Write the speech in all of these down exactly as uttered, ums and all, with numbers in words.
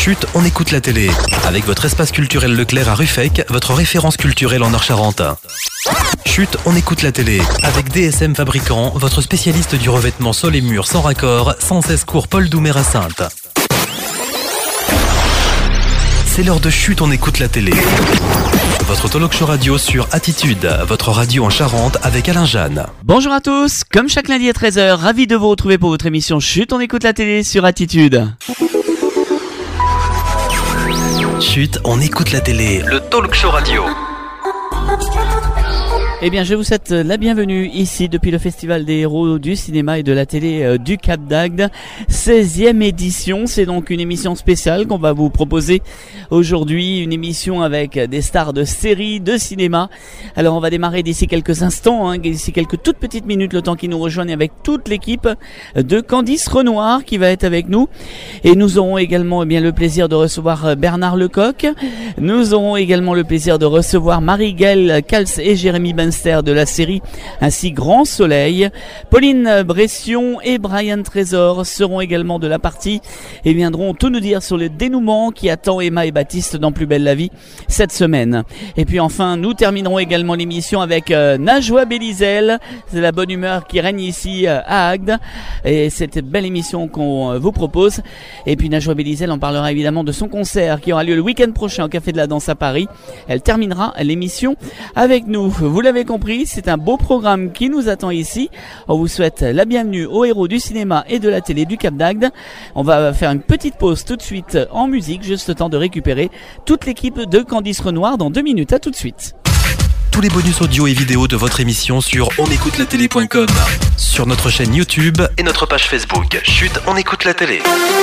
Chut, on écoute la télé. Avec votre espace culturel Leclerc à Ruffec, votre référence culturelle en Nord-Charente. Chut, on écoute la télé. Avec D S M Fabricant, votre spécialiste du revêtement sol et murs sans raccord, cent seize cours Paul Doumer à Saintes. C'est l'heure de Chut, on écoute la télé. Votre talk show radio sur Attitude, votre radio en Charente avec Alain Jeanne. Bonjour à tous, comme chaque lundi à treize heures, ravi de vous retrouver pour votre émission Chut, on écoute la télé sur Attitude. Chut, on écoute la télé, le talk show radio. Eh bien, je vous souhaite la bienvenue ici depuis le Festival des héros du cinéma et de la télé euh, du Cap d'Agde, seizième édition. C'est donc une émission spéciale qu'on va vous proposer aujourd'hui, une émission avec des stars de séries, de cinéma. Alors, on va démarrer d'ici quelques instants, hein, d'ici quelques toutes petites minutes, le temps qu'ils nous rejoignent avec toute l'équipe de Candice Renoir qui va être avec nous. Et nous aurons également eh bien, le plaisir de recevoir Bernard Lecoq. Nous aurons également le plaisir de recevoir Marie-Gaëlle Cals et Jérémy Ben de la série Ainsi Grand Soleil. Pauline Bression et Brian Trésor seront également de la partie et viendront tout nous dire sur le dénouement qui attend Emma et Baptiste dans Plus belle la vie cette semaine. Et puis enfin, nous terminerons également l'émission avec euh, Najwa Bélizel. C'est la bonne humeur qui règne ici euh, à Agde et cette belle émission qu'on euh, vous propose. Et puis Najwa Bélizel, on parlera évidemment de son concert qui aura lieu le week-end prochain au Café de la Danse à Paris. Elle terminera l'émission avec nous. Vous l'avez compris, c'est un beau programme qui nous attend ici. On vous souhaite la bienvenue aux héros du cinéma et de la télé du Cap d'Agde. On va faire une petite pause tout de suite en musique, juste le temps de récupérer toute l'équipe de Candice Renoir dans deux minutes. À tout de suite. Tous les bonus audio et vidéo de votre émission sur on écoute la télé point com, sur notre chaîne YouTube et notre page Facebook. Chut, on écoute la télé.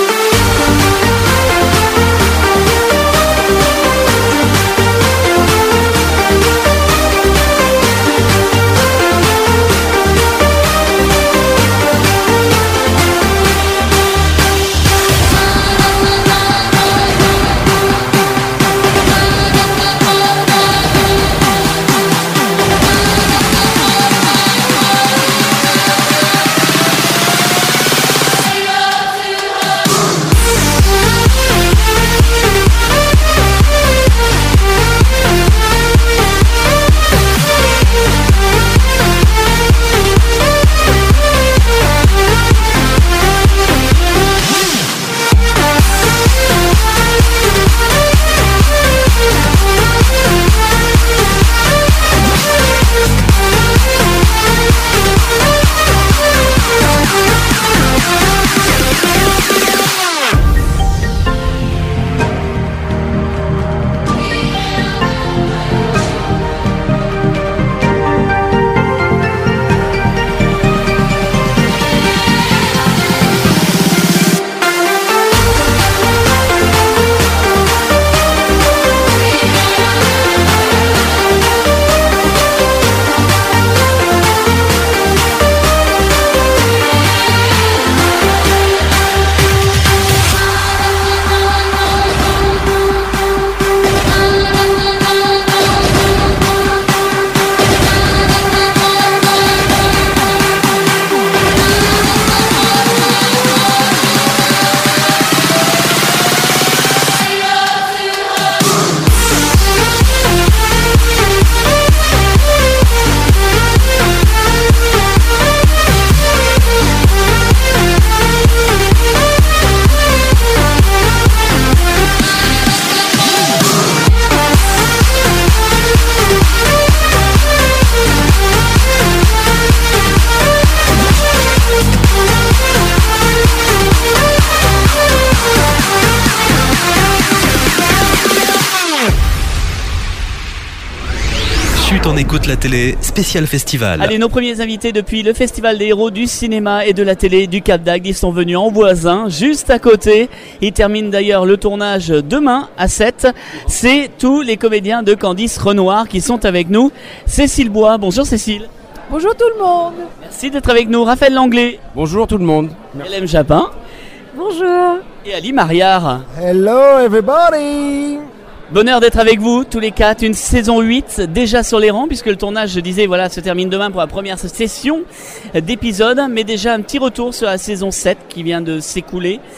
On écoute la télé, spécial festival. Allez, nos premiers invités depuis le Festival des héros du cinéma et de la télé du Cap d'Agde, ils sont venus en voisin, juste à côté. Ils terminent d'ailleurs le tournage demain à sept. C'est tous les comédiens de Candice Renoir qui sont avec nous. Cécile Bois, bonjour Cécile. Bonjour tout le monde. Merci d'être avec nous. Raphaël Langlais. Bonjour tout le monde. Hélène Japin. Bonjour. Et Ali Mariard. Hello everybody. Bonheur d'être avec vous, tous les quatre, une saison huit déjà sur les rangs, puisque le tournage, je disais, voilà, se termine demain pour la première session d'épisodes, mais déjà un petit retour sur la saison sept qui vient de s'écouler.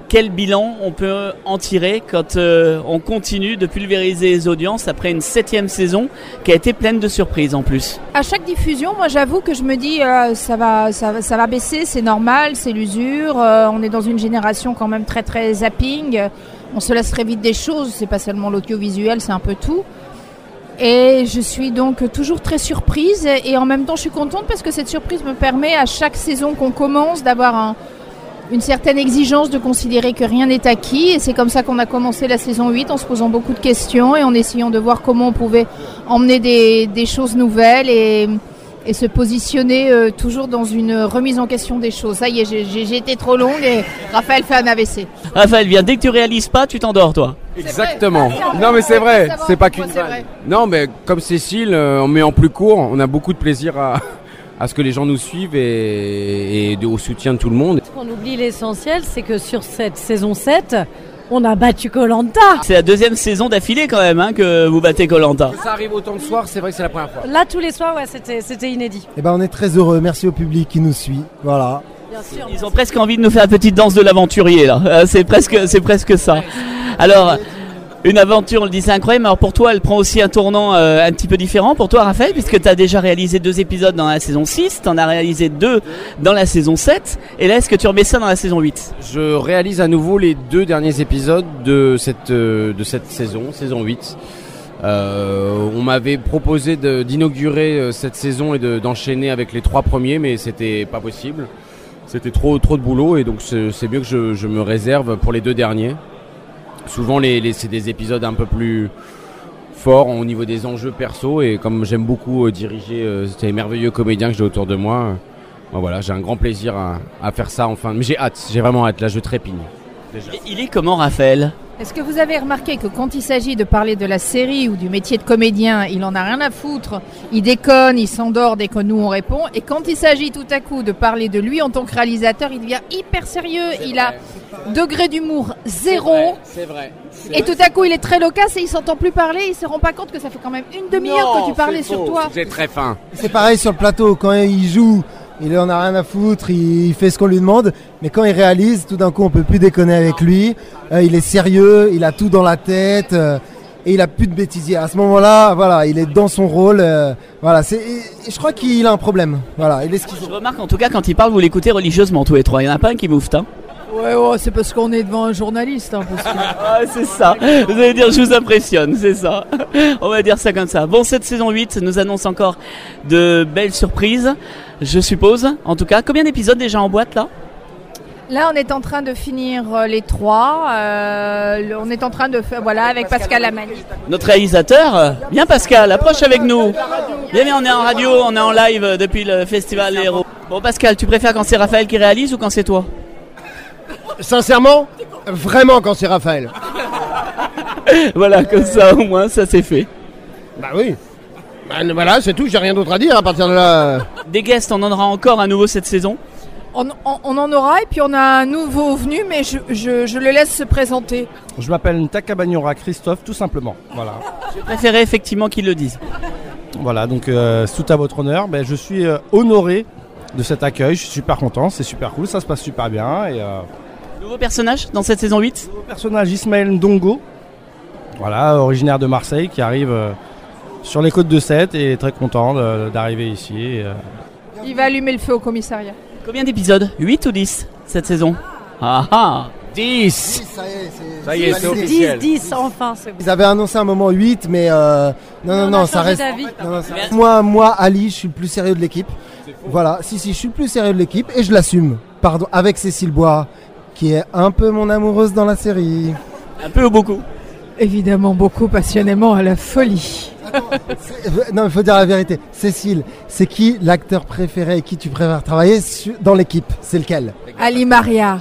quel bilan on peut en tirer quand euh, on continue de pulvériser les audiences après une septième saison qui a été pleine de surprises en plus? À chaque diffusion, moi j'avoue que je me dis euh, ça va, ça, va- ça va baisser, c'est normal, c'est l'usure. euh, on est dans une génération quand même très très zapping. On se laisse très vite des choses, c'est pas seulement l'audiovisuel, c'est un peu tout. Et je suis donc toujours très surprise et, et en même temps je suis contente parce que cette surprise me permet à chaque saison qu'on commence d'avoir un, une certaine exigence de considérer que rien n'est acquis. Et c'est comme ça qu'on a commencé la saison huit en se posant beaucoup de questions et en essayant de voir comment on pouvait emmener des, des choses nouvelles et, et se positionner euh, toujours dans une remise en question des choses. Ça y est, j'ai, j'ai, j'ai été trop longue et Raphaël fait un A V C. Raphaël, bien, dès que tu réalises pas, tu t'endors toi. Exactement. vrai. Non mais c'est vrai, Savoir c'est pas pourquoi qu'une c'est vanne. vrai. Non mais comme Cécile, euh, on met en plus court, on a beaucoup de plaisir à, à ce que les gens nous suivent et, et de- au soutien de tout le monde. On oublie l'essentiel, c'est que sur cette saison sept, on a battu Koh-Lanta. C'est la deuxième saison d'affilée quand même hein, que vous battez Koh-Lanta. Ça arrive autant de soirs, c'est vrai que c'est la première fois. Là, tous les soirs, ouais, c'était, c'était inédit. Eh ben, on est très heureux. Merci au public qui nous suit. Voilà. Bien sûr. Ils ont presque envie de nous faire la petite danse de l'aventurier là. Euh, C'est presque, c'est presque ça. Alors, une aventure, on le dit, c'est incroyable. Alors pour toi, elle prend aussi un tournant euh, un petit peu différent. Pour toi, Raphaël, puisque tu as déjà réalisé deux épisodes dans la saison six, tu en as réalisé deux dans la saison sept. Et là, est-ce que tu remets ça dans la saison huit? Je réalise à nouveau les deux derniers épisodes de cette, euh, de cette saison, saison huit. Euh, on m'avait proposé de- d'inaugurer euh, cette saison et de- d'enchaîner avec les trois premiers, mais c'était pas possible. C'était trop, trop de boulot et donc c'est c'est mieux que je, je me réserve pour les deux derniers. Souvent, les, les- c'est des épisodes un peu plus forts au niveau des enjeux perso et comme j'aime beaucoup euh, diriger euh, ces merveilleux comédiens que j'ai autour de moi, euh, ben voilà, j'ai un grand plaisir à, à faire ça enfin. Mais j'ai hâte, j'ai vraiment hâte. Là, je trépigne. Déjà. Et il est comment, Raphaël? Est-ce que vous avez remarqué que quand il s'agit de parler de la série ou du métier de comédien, il en a rien à foutre, il déconne, il s'endort dès que nous on répond, et quand il s'agit tout à coup de parler de lui en tant que réalisateur, il devient hyper sérieux, il a degré d'humour zéro, C'est vrai. et tout à coup il est très loquace et il s'entend plus parler, il se rend pas compte que ça fait quand même une demi-heure que tu parlais sur toi. C'est très fin. C'est pareil sur le plateau. Quand il joue, il en a rien à foutre. Il fait ce qu'on lui demande. Mais quand il réalise, tout d'un coup, on peut plus déconner avec lui. Euh, il est sérieux. Il a tout dans la tête. euh, et il a plus de bêtisier. À ce moment-là, voilà, il est dans son rôle. euh, voilà, c'est. et je crois qu'il a un problème. Voilà, il est ce qu'il Je remarque en tout cas quand il parle, vous l'écoutez religieusement tous les trois. Il n'y en a pas un qui moufte. Hein. Ouais, ouais, c'est parce qu'on est devant un journaliste. Hein, parce que... Ah, c'est ça. Vous allez dire, je vous impressionne, c'est ça. On va dire ça comme ça. Bon, cette saison huit nous annonce encore de belles surprises, je suppose. En tout cas, combien d'épisodes déjà en boîte là? Là, on est en train de finir euh, les trois. euh, le- on est en train de faire, voilà, avec Pascal Lamani. Notre réalisateur, bien Pascal, approche avec nous. Bien, bien, on est en radio, on est en live depuis le Festival des Héros. Bon, Pascal, tu préfères quand c'est Raphaël qui réalise ou quand c'est toi? Sincèrement, vraiment quand c'est Raphaël. Voilà, comme ça au moins, ça c'est fait. Bah oui. Bah, voilà, c'est tout, j'ai rien d'autre à dire à partir de là. Des guests, on en aura encore à nouveau cette saison. On, on- on en aura, et puis on a un nouveau venu, mais je, je- je le laisse se présenter. Je m'appelle Ntaka Bagnora Christophe, tout simplement. Voilà. Je préférais effectivement qu'ils le disent. Voilà, donc euh, tout à votre honneur. Ben, je suis euh, honoré de cet accueil. Je suis super content, c'est super cool, ça se passe super bien. Et euh, Nouveau personnage dans cette saison huit. le personnage Ismaël Ndongo, voilà, originaire de Marseille, qui arrive euh, sur les côtes de Sète et est très content de- d'arriver ici. Et, euh, Il va allumer le feu au commissariat. Combien d'épisodes? huit ou dix cette saison? Ah ah. dix. Ça y est, c'est, Ça y est, c'est validé. dix, officiel. dix, enfin. C'est bon. Ils avaient annoncé un moment huit, mais euh, non, non, On non, a ça changé reste. d'avis. non, non, ça reste- Moi, moi, Ali, je suis le plus sérieux de l'équipe. Voilà, si, si, je suis le plus sérieux de l'équipe et je l'assume. Pardon, avec Cécile Bois, qui est un peu mon amoureuse dans la série. Un peu ou beaucoup? Évidemment, beaucoup passionnément à la folie. C'est- Non, il faut dire la vérité. Cécile, c'est qui l'acteur préféré avec qui tu préfères travailler su- dans l'équipe? C'est lequel? Ali Maria.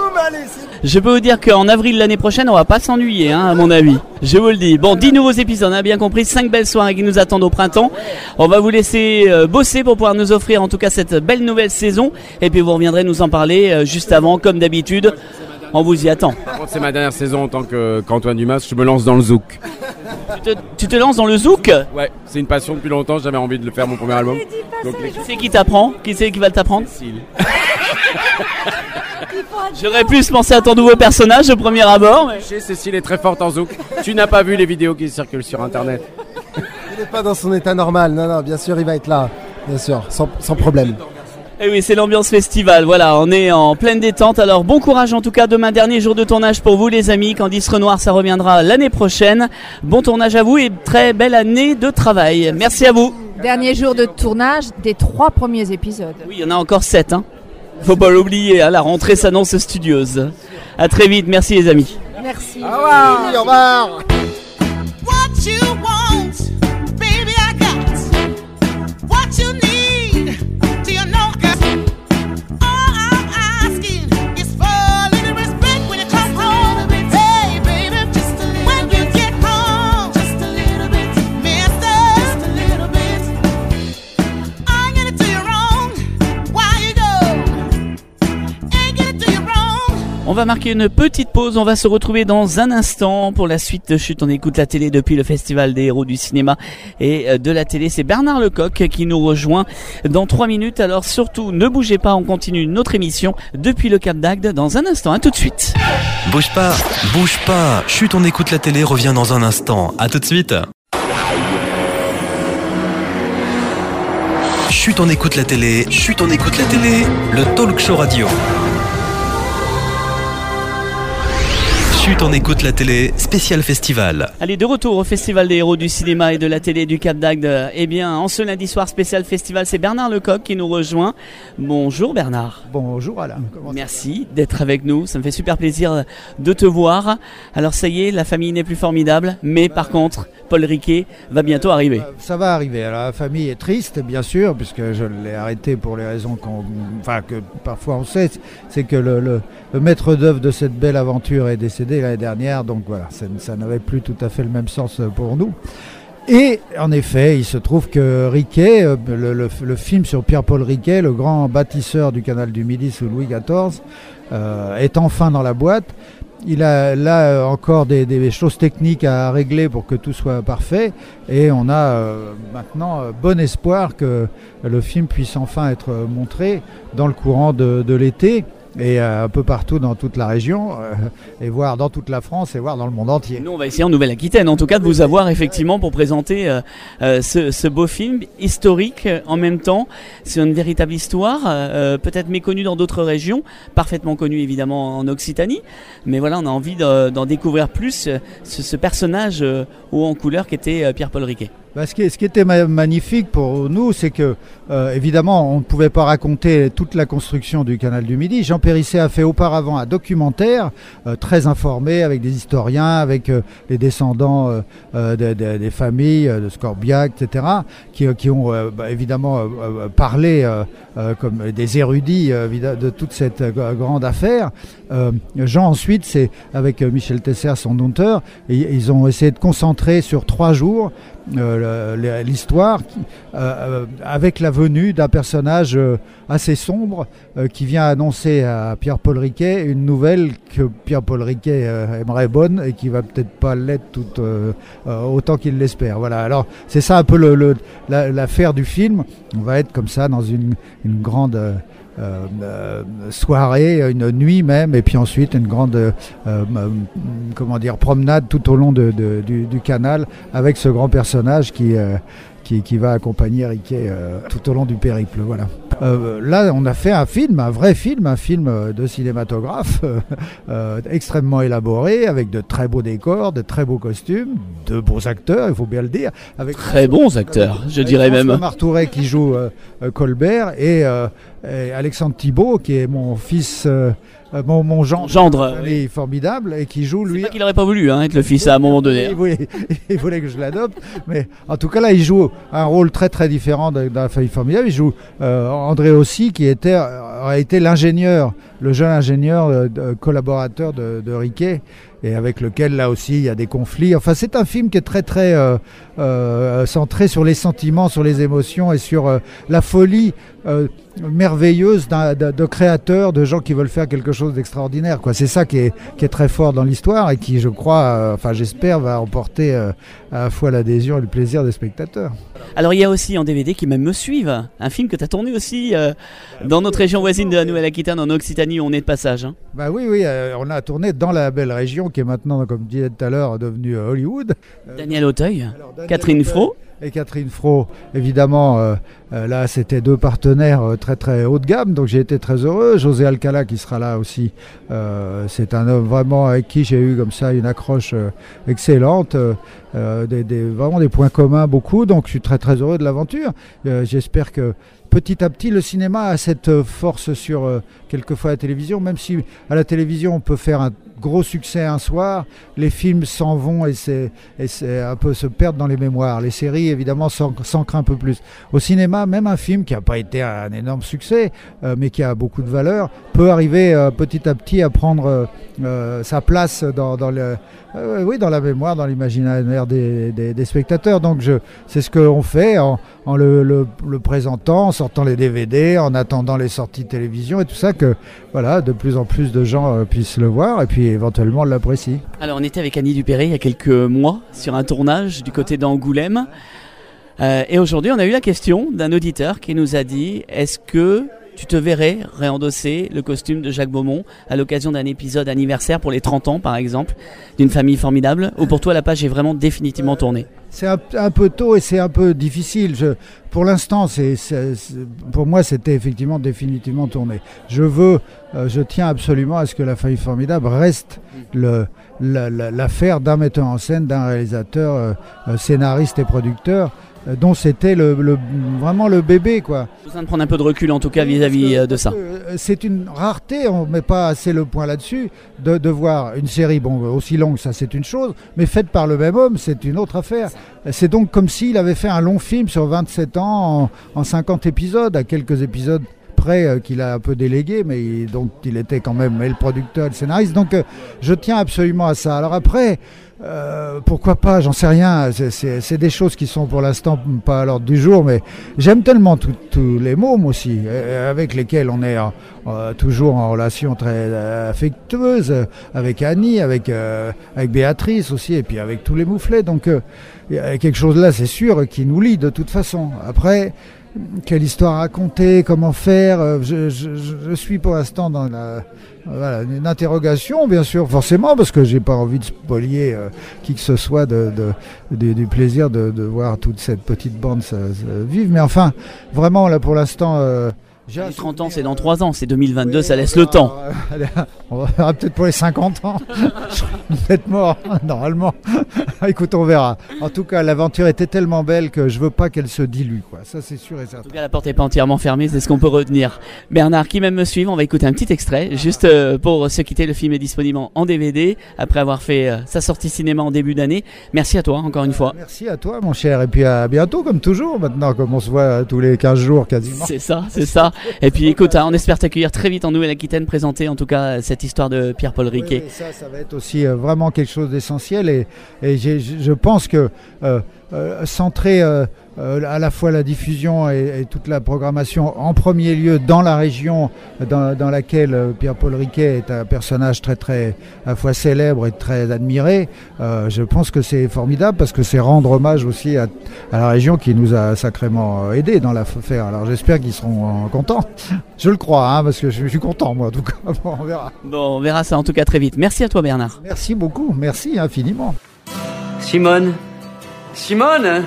Je peux vous dire qu'en avril l'année prochaine, on va pas s'ennuyer, hein, à mon avis. Je vous le dis. Bon, dix nouveaux épisodes, on a bien compris. cinq belles soirées qui nous attendent au printemps. On va vous laisser euh, bosser pour pouvoir nous offrir en tout cas cette belle nouvelle saison. Et puis vous reviendrez nous en parler euh, juste avant, comme d'habitude. On vous y attend. Par contre, c'est ma dernière saison en tant que- qu'Antoine Dumas. Je me lance dans le zouk. Tu te, tu te lances dans le zouk? Ouais, c'est une passion depuis longtemps. J'avais envie de le faire mon premier album. Donc les Qui c'est qui t'apprend? Qui c'est qui va t'apprendre? Cécile. Il faut J'aurais plus pensé à ton nouveau personnage au premier abord. Mais... Chez Cécile est très forte en zouk. Tu n'as pas vu les vidéos qui circulent sur internet. Il n'est pas dans son état normal. Non, non, bien sûr, il va être là. Bien sûr, sans, sans problème. Et oui, c'est l'ambiance festival. Voilà, on est en pleine détente. Alors, bon courage en tout cas. Demain, dernier jour de tournage pour vous, les amis. Candice Renoir, ça reviendra l'année prochaine. Bon tournage à vous et très belle année de travail. Merci à vous. Dernier jour de tournage des trois premiers épisodes. Oui, il y en a encore sept. Hein. Faut pas l'oublier, hein, la rentrée s'annonce studieuse. À très vite, merci les amis. Merci. Au revoir. Au revoir. What you want, baby, I got. What you need, do you know? 'Cause all I'm asking is for a little respect when you come home. Hey, baby, just a little when you get home, just a little bit, mister, just a little bit. I ain't gonna do you wrong. Why you go? Ain't gonna do you wrong. On va marquer une petite pause, on va se retrouver dans un instant pour la suite de Chut, on écoute la télé depuis le Festival des héros du cinéma et de la télé. C'est Bernard Lecoq qui nous rejoint dans trois minutes, alors surtout ne bougez pas, on continue notre émission depuis le Cap d'Agde dans un instant, à tout de suite. Bouge pas, bouge pas. Chut, on écoute la télé revient dans un instant. À tout de suite. Chut, on écoute la télé. Chut, on écoute la télé. Le talk show radio. Chut, on écoute la télé, spécial festival. Allez, de retour au Festival des héros du cinéma et de la télé du Cap d'Agde. Eh bien, en ce lundi soir spécial festival, c'est Bernard Lecoq qui nous rejoint. Bonjour Bernard. Bonjour Alain. Comment Merci d'être avec nous, ça me fait super plaisir de te voir. Alors ça y est, la famille n'est plus formidable, mais par contre, Paul Riquet va bientôt arriver. Ça va arriver. Alors, la famille est triste, bien sûr, puisque je l'ai arrêté pour les raisons qu'on, enfin, que parfois on sait. C'est que le, le, le maître d'œuvre de cette belle aventure est décédé l'année dernière, donc voilà, ça, ça n'avait plus tout à fait le même sens pour nous. Et en effet, il se trouve que Riquet, le, le, le film sur Pierre-Paul Riquet, le grand bâtisseur du canal du Midi sous Louis quatorze, euh, est enfin dans la boîte. Il a là encore des, des choses techniques à régler pour que tout soit parfait, et on a euh, maintenant euh, bon espoir que le film puisse enfin être montré dans le courant de, de l'été, et euh, un peu partout dans toute la région, euh, et voir dans toute la France, et voir dans le monde entier. Nous, on va essayer en Nouvelle-Aquitaine, en tout cas, de vous avoir effectivement pour présenter euh, euh, ce, ce beau film historique euh, en même temps. C'est une véritable histoire, euh, peut-être méconnue dans d'autres régions, parfaitement connue évidemment en Occitanie, mais voilà, on a envie de, d'en découvrir plus euh, ce, ce personnage euh, haut en couleur qu'était euh, Pierre-Paul Riquet. Bah, ce, qui, ce qui était ma- magnifique pour nous, c'est que, euh, évidemment, on ne pouvait pas raconter toute la construction du canal du Midi. Jean Périsset a fait auparavant un documentaire euh, très informé, avec des historiens, avec euh, les descendants euh, euh, des, des, des familles euh, de Scorbiac, et cetera, qui, qui ont euh, bah, évidemment euh, parlé euh, euh, comme des érudits euh, de toute cette euh, grande affaire. Euh, Jean, ensuite, c'est avec euh, Michel Tesser, son auteur, et ils ont essayé de concentrer sur trois jours Euh, l'histoire qui, euh, avec la venue d'un personnage euh, assez sombre euh, qui vient annoncer à Pierre-Paul Riquet une nouvelle que Pierre-Paul Riquet euh, aimerait bonne et qui va peut-être pas l'être tout, euh, euh, autant qu'il l'espère. Voilà. Alors c'est ça un peu le, le, la, l'affaire du film. On va être comme ça dans une, une grande euh, Euh, euh, soirée, une nuit même, et puis ensuite une grande euh, euh, comment dire, promenade tout au long de, de, du, du canal avec ce grand personnage qui, euh, qui, qui va accompagner Riquet euh, tout au long du périple. Voilà. Euh, là, on a fait un film, un vrai film, un film de cinématographe euh, euh, extrêmement élaboré, avec de très beaux décors, de très beaux costumes, de beaux acteurs, il faut bien le dire. Avec très bons acteurs, je dirais même. François Martouret qui joue euh, Colbert, et, euh, et Alexandre Thibault qui est mon fils, euh, mon, mon gendre, gendre oui. Formidable, et qui joue lui. C'est pas qu'il aurait pas voulu hein, être le fils à un moment donné. Il voulait, il voulait que je l'adopte, mais en tout cas là, il joue un rôle très très différent de, d'un famille formidable. Il joue euh, André aussi, qui était a été l'ingénieur, le jeune ingénieur euh, de, collaborateur de, de Riquet, et avec lequel là aussi il y a des conflits. Enfin, c'est un film qui est très très euh, euh, centré sur les sentiments, sur les émotions et sur euh, la folie euh, merveilleuse d'un, de, de créateurs, de gens qui veulent faire quelque chose d'extraordinaire, quoi. C'est ça qui est, qui est très fort dans l'histoire, et qui, je crois, euh, enfin j'espère, va emporter euh, à la fois l'adhésion et le plaisir des spectateurs. Alors il y a aussi en D V D Qui m'aime me suivent, un film que tu as tourné aussi euh, dans notre région voisine de la Nouvelle-Aquitaine, en Occitanie, où on est de passage. Hein. Bah oui, oui, euh, on a tourné dans la belle région qui est maintenant, comme je disais tout à l'heure, devenue euh, Hollywood. Euh, Daniel Auteuil, alors, Daniel Catherine Auteuil Fro. Et Catherine Fro, évidemment, euh, euh, là c'était deux partenaires euh, très très haut de gamme, donc j'ai été très heureux. José Alcala qui sera là aussi, euh, c'est un homme vraiment avec qui j'ai eu comme ça une accroche euh, excellente, euh, euh, des, des, vraiment des points communs beaucoup, donc je suis très très heureux de l'aventure. Euh, j'espère que petit à petit le cinéma a cette force sur euh, quelquefois la télévision, même si à la télévision on peut faire un gros succès un soir, les films s'en vont et c'est, et c'est un peu se perdent dans les mémoires. Les séries évidemment s'ancrent un peu plus. Au cinéma, même un film qui n'a pas été un énorme succès, euh, mais qui a beaucoup de valeur, peut arriver euh, petit à petit à prendre euh, sa place dans, dans, le, euh, oui, dans la mémoire, dans l'imaginaire des, des, des spectateurs. Donc je, c'est ce qu'on fait en, en le, le, le présentant, en sortant les D V D, en attendant les sorties de télévision et tout ça, que voilà, de plus en plus de gens euh, puissent le voir et puis éventuellement l'apprécient. Alors on était avec Annie Dupéré il y a quelques mois sur un tournage du côté d'Angoulême euh, et aujourd'hui on a eu la question d'un auditeur qui nous a dit: est-ce que tu te verrais réendosser le costume de Jacques Beaumont à l'occasion d'un épisode anniversaire pour les trente ans par exemple d'une famille formidable, ou pour toi la page est vraiment définitivement tournée? C'est un, un peu tôt et c'est un peu difficile. Je, pour l'instant, c'est, c'est, c'est, pour moi, c'était effectivement définitivement tourné. Je veux, euh, je tiens absolument à ce que La Famille Formidable reste le, la, la, l'affaire d'un metteur en scène, d'un réalisateur, euh, euh, scénariste et producteur, euh, dont c'était le, le, vraiment le bébé, quoi. J'ai besoin de prendre un peu de recul en tout cas vis-à-vis que, de ça. Euh, c'est une rareté, on ne met pas assez le point là-dessus, de, de voir une série, bon, aussi longue, ça c'est une chose, mais faite par le même homme, c'est une autre affaire. C'est donc comme s'il avait fait un long film sur vingt-sept ans en, en cinquante épisodes, à quelques épisodes près euh, qu'il a un peu délégué, mais il, donc il était quand même le producteur, le scénariste. Donc euh, je tiens absolument à ça. Alors après, euh, pourquoi pas, j'en sais rien. C'est, c'est, c'est des choses qui sont pour l'instant pas à l'ordre du jour, mais j'aime tellement tous les mômes aussi, euh, avec lesquels on est euh, toujours en relation très euh, affectueuse, avec Annie, avec, euh, avec Béatrice aussi, et puis avec tous les mouflets. Donc euh, il y a quelque chose là, c'est sûr, qui nous lie de toute façon. Après, quelle histoire raconter, comment faire, je, je, je suis pour l'instant dans la, voilà, une interrogation, bien sûr, forcément, parce que j'ai pas envie de spolier euh, qui que ce soit de, de, de, du plaisir de, de voir toute cette petite bande ça, ça, vivre. Mais enfin, vraiment, là, pour l'instant... Euh, J'ai trente ans, c'est dans trois ans, c'est deux mille vingt-deux, oui, ça laisse le temps. On verra peut-être pour les cinquante ans. Je serai peut-être mort, normalement. Écoute, on verra. En tout cas, l'aventure était tellement belle que je veux pas qu'elle se dilue, quoi. Ça, c'est sûr et certain. En tout cas, la porte n'est pas entièrement fermée, c'est ce qu'on peut retenir. Bernard, qui m'aime me suivre, on va écouter un petit extrait, juste euh, pour se quitter. Le film est disponible en D V D, après avoir fait euh, sa sortie cinéma en début d'année. Merci à toi, encore une fois. Merci à toi, mon cher. Et puis à bientôt, comme toujours, maintenant, comme on se voit tous les quinze jours, quasiment. C'est ça, c'est ça. Et puis écoute, hein, on espère t'accueillir très vite en Nouvelle-Aquitaine, présenter en tout cas cette histoire de Pierre-Paul Riquet. Oui, oui, ça, ça va être aussi euh, vraiment quelque chose d'essentiel et, et j'ai, je pense que euh, euh, centrer euh, euh, à la fois la diffusion et, et toute la programmation en premier lieu dans la région dans, dans laquelle euh, Pierre-Paul Riquet est un personnage très très à la fois célèbre et très admiré, euh, je pense que c'est formidable parce que c'est rendre hommage aussi à, à la région qui nous a sacrément aidés dans l'affaire. Alors j'espère qu'ils seront euh, contents. Je le crois, hein, parce que je, je suis content moi en tout cas. Bon, on verra. Bon, on verra ça en tout cas très vite. Merci à toi Bernard. Merci beaucoup, merci infiniment. Simone Simone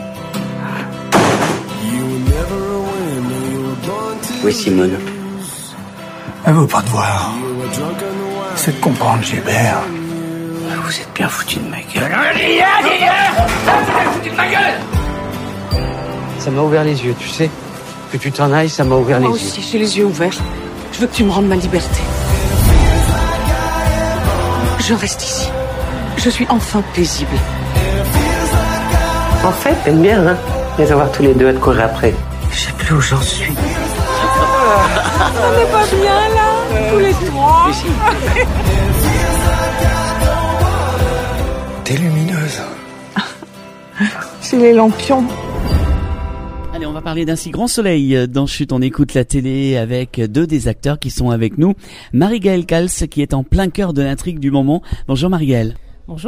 Oui, Simone. Elle veut pas te voir. C'est de comprendre, Gilbert. Vous êtes bien foutu de ma gueule. Foutu de ma gueule. Ça m'a ouvert les yeux, tu sais. Que tu t'en ailles, ça m'a ouvert Moi les aussi, yeux. j'ai les yeux ouverts. Je veux que tu me rendes ma liberté. Je reste ici. Je suis enfin paisible. En fait, t'aimes bien, hein, les avoir tous les deux à te courir après. Je sais plus où j'en suis. On n'est pas bien là, tous les trois. T'es lumineuse. C'est les lampions. Allez, on va parler d'un si grand soleil. Dans Chute, on écoute la télé avec deux des acteurs qui sont avec nous. Marie-Gaëlle Cals, qui est en plein cœur de l'intrigue du moment. Bonjour Marie-Gaëlle. Bonjour.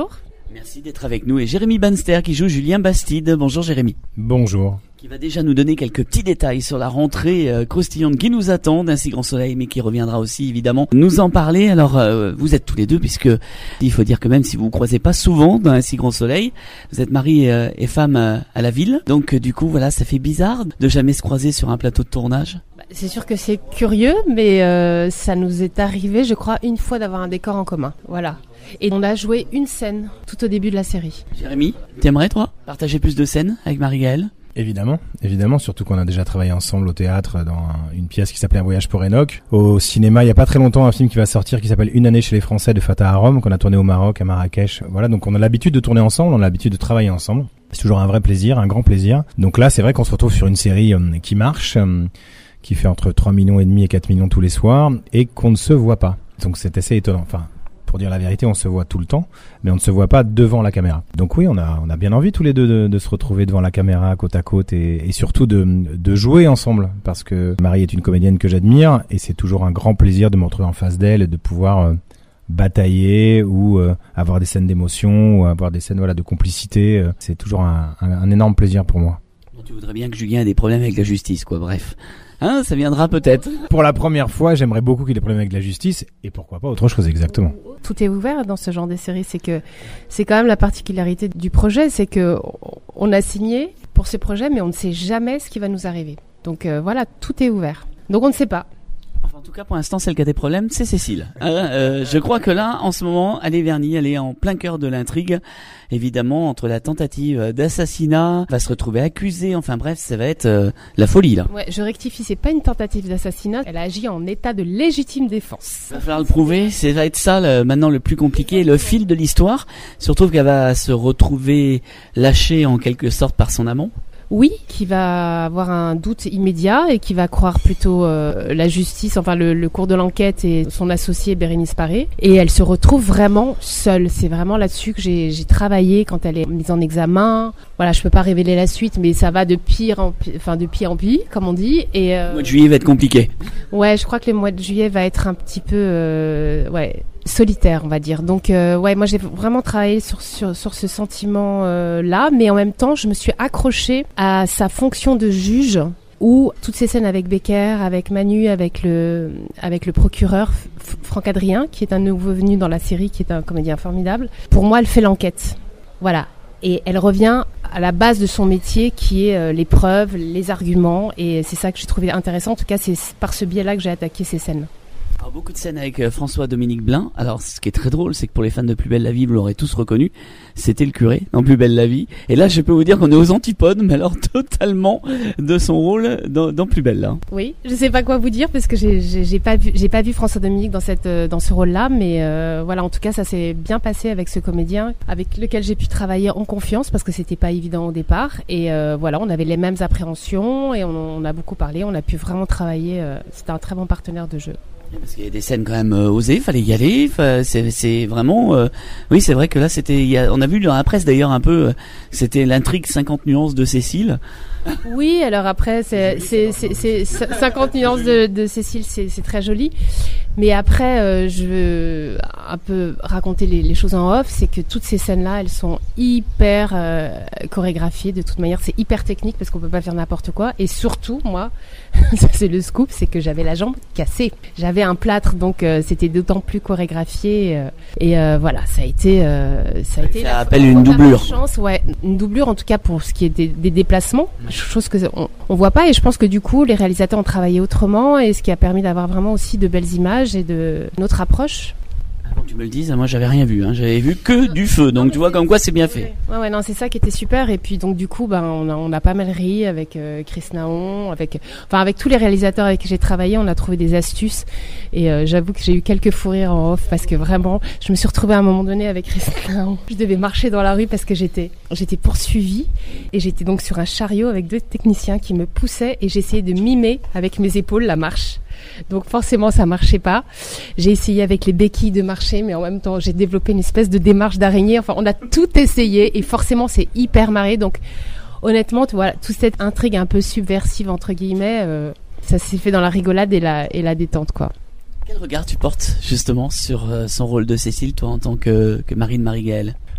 Merci d'être avec nous. Et Jérémy Banster qui joue Julien Bastide. Bonjour Jérémy. Bonjour. Qui va déjà nous donner quelques petits détails sur la rentrée euh, croustillante qui nous attend d'un si grand soleil, mais qui reviendra aussi évidemment nous en parler. Alors euh, vous êtes tous les deux, puisque il faut dire que même si vous vous croisez pas souvent dans un si grand soleil, vous êtes mari euh, et femme euh, à la ville. Donc euh, du coup voilà, ça fait bizarre de jamais se croiser sur un plateau de tournage. C'est sûr que c'est curieux, mais euh, ça nous est arrivé, je crois, une fois d'avoir un décor en commun. Voilà. Et on a joué une scène tout au début de la série. Jérémy, t'aimerais toi partager plus de scènes avec Marie-Gaëlle ? Évidemment, évidemment, surtout qu'on a déjà travaillé ensemble au théâtre dans un, une pièce qui s'appelait Un voyage pour Enoch. Au cinéma, il y a pas très longtemps, un film qui va sortir qui s'appelle Une année chez les Français de Fatah Harom, qu'on a tourné au Maroc, à Marrakech. Voilà, donc on a l'habitude de tourner ensemble, on a l'habitude de travailler ensemble. C'est toujours un vrai plaisir, un grand plaisir. Donc là, c'est vrai qu'on se retrouve sur une série euh, qui marche, euh, qui fait entre trois millions et demi et quatre millions tous les soirs, et qu'on ne se voit pas. Donc c'est assez étonnant. Enfin, pour dire la vérité, on se voit tout le temps, mais on ne se voit pas devant la caméra. Donc oui, on a, on a bien envie tous les deux de, de se retrouver devant la caméra, côte à côte, et, et surtout de, de jouer ensemble, parce que Marie est une comédienne que j'admire, et c'est toujours un grand plaisir de me retrouver en face d'elle et de pouvoir euh, batailler ou euh, avoir des scènes d'émotion ou avoir des scènes voilà de complicité. Euh, c'est toujours un, un, un énorme plaisir pour moi. Tu voudrais bien que Julien ait des problèmes avec la justice, quoi. Bref. Hein, ça viendra peut-être. Pour la première fois, j'aimerais beaucoup qu'il ait des problèmes avec la justice, et pourquoi pas autre chose, exactement. Tout est ouvert dans ce genre de série, c'est que c'est quand même la particularité du projet, c'est que on a signé pour ce projet, mais on ne sait jamais ce qui va nous arriver. Donc euh, voilà, tout est ouvert. Donc on ne sait pas. Enfin, en tout cas, pour l'instant, celle qui a des problèmes, c'est Cécile. Hein, euh, je crois que là, en ce moment, elle est vernie, elle est en plein cœur de l'intrigue. Évidemment, entre la tentative d'assassinat, va se retrouver accusée. Enfin bref, ça va être euh, la folie là. Ouais, je rectifie, c'est pas une tentative d'assassinat. Elle a agi en état de légitime défense. Il va falloir le prouver. Ça va être ça le, maintenant le plus compliqué, le fil de l'histoire. Surtout qu'elle va se retrouver lâchée en quelque sorte par son amant. Oui, qui va avoir un doute immédiat et qui va croire plutôt euh, la justice, enfin le, le cours de l'enquête et son associé Bérénice Paré. Et elle se retrouve vraiment seule. C'est vraiment là-dessus que j'ai, j'ai travaillé quand elle est mise en examen. Voilà, je peux pas révéler la suite, mais ça va de pire en pire, enfin de pire en pire, comme on dit. Et euh, le mois de juillet va être compliqué. Ouais, je crois que le mois de juillet va être un petit peu, euh, ouais. solitaire, on va dire. Donc euh, ouais, moi j'ai vraiment travaillé sur sur sur ce sentiment euh, là, mais en même temps, je me suis accrochée à sa fonction de juge, où toutes ces scènes avec Becker, avec Manu, avec le avec le procureur F- Franck Adrien, qui est un nouveau venu dans la série, qui est un comédien formidable. Pour moi, elle fait l'enquête. Voilà. Et elle revient à la base de son métier, qui est euh, les preuves, les arguments, et c'est ça que j'ai trouvé intéressant. En tout cas, c'est par ce biais-là que j'ai attaqué ces scènes. Alors, beaucoup de scènes avec euh, François-Dominique Blin. Alors, ce qui est très drôle, c'est que pour les fans de Plus belle la vie, vous l'aurez tous reconnu, c'était le curé dans Plus belle la vie. Et là, je peux vous dire qu'on est aux antipodes, mais alors totalement de son rôle dans, dans Plus belle. Là. Oui, je sais pas quoi vous dire parce que j'ai, j'ai, j'ai pas vu, j'ai pas vu François-Dominique dans cette, euh, dans ce rôle-là, mais euh, voilà, en tout cas, ça s'est bien passé avec ce comédien, avec lequel j'ai pu travailler en confiance parce que c'était pas évident au départ. Et euh, voilà, on avait les mêmes appréhensions et on, on a beaucoup parlé, on a pu vraiment travailler. Euh, c'était un très bon partenaire de jeu. Parce qu'il y a des scènes quand même euh, osées, fallait y aller. C'est, c'est vraiment, euh, oui, c'est vrai que là, c'était, il y a, on a vu dans la presse d'ailleurs un peu, euh, c'était l'intrigue cinquante nuances de Cécile. Oui, alors après, c'est, c'est, c'est, c'est cinquante nuances de, de Cécile, c'est, c'est très joli. Mais après, euh, je veux un peu raconter les, les choses en off, c'est que toutes ces scènes-là, elles sont hyper euh, chorégraphiées. De toute manière, c'est hyper technique parce qu'on peut pas faire n'importe quoi. Et surtout, moi, ça c'est le scoop, c'est que j'avais la jambe cassée. J'avais un plâtre, donc euh, c'était d'autant plus chorégraphié. Euh, et euh, voilà, ça a été, euh, ça a été. Ça appelle une doublure. Chance, ouais, une doublure en tout cas pour ce qui est des, des déplacements, chose que on, on voit pas. Et je pense que du coup, les réalisateurs ont travaillé autrement, et ce qui a permis d'avoir vraiment aussi de belles images et de notre approche. Avant que tu me le dises, moi j'avais rien vu, hein. J'avais vu que du feu, donc non, tu vois comme quoi c'est bien fait. Ouais, ouais, non, c'est ça qui était super. Et puis donc du coup, ben on a, on a pas mal ri avec euh, Chris Naon, avec, enfin avec tous les réalisateurs avec qui j'ai travaillé, on a trouvé des astuces. Et euh, j'avoue que j'ai eu quelques fous rires en off parce que vraiment, je me suis retrouvée à un moment donné avec Chris Naon. Je devais marcher dans la rue parce que j'étais, j'étais poursuivie et j'étais donc sur un chariot avec deux techniciens qui me poussaient et j'essayais de mimer avec mes épaules la marche. Donc forcément ça marchait pas. J'ai essayé avec les béquilles de marcher, mais en même temps j'ai développé une espèce de démarche d'araignée. Enfin on a tout essayé et forcément c'est hyper marré. Donc honnêtement voilà, toute cette intrigue un peu subversive entre guillemets, euh, ça s'est fait dans la rigolade et la, et la détente quoi. Quel regard tu portes justement sur euh, son rôle de Cécile, toi en tant que, que Marine Marie-Gaëlle ?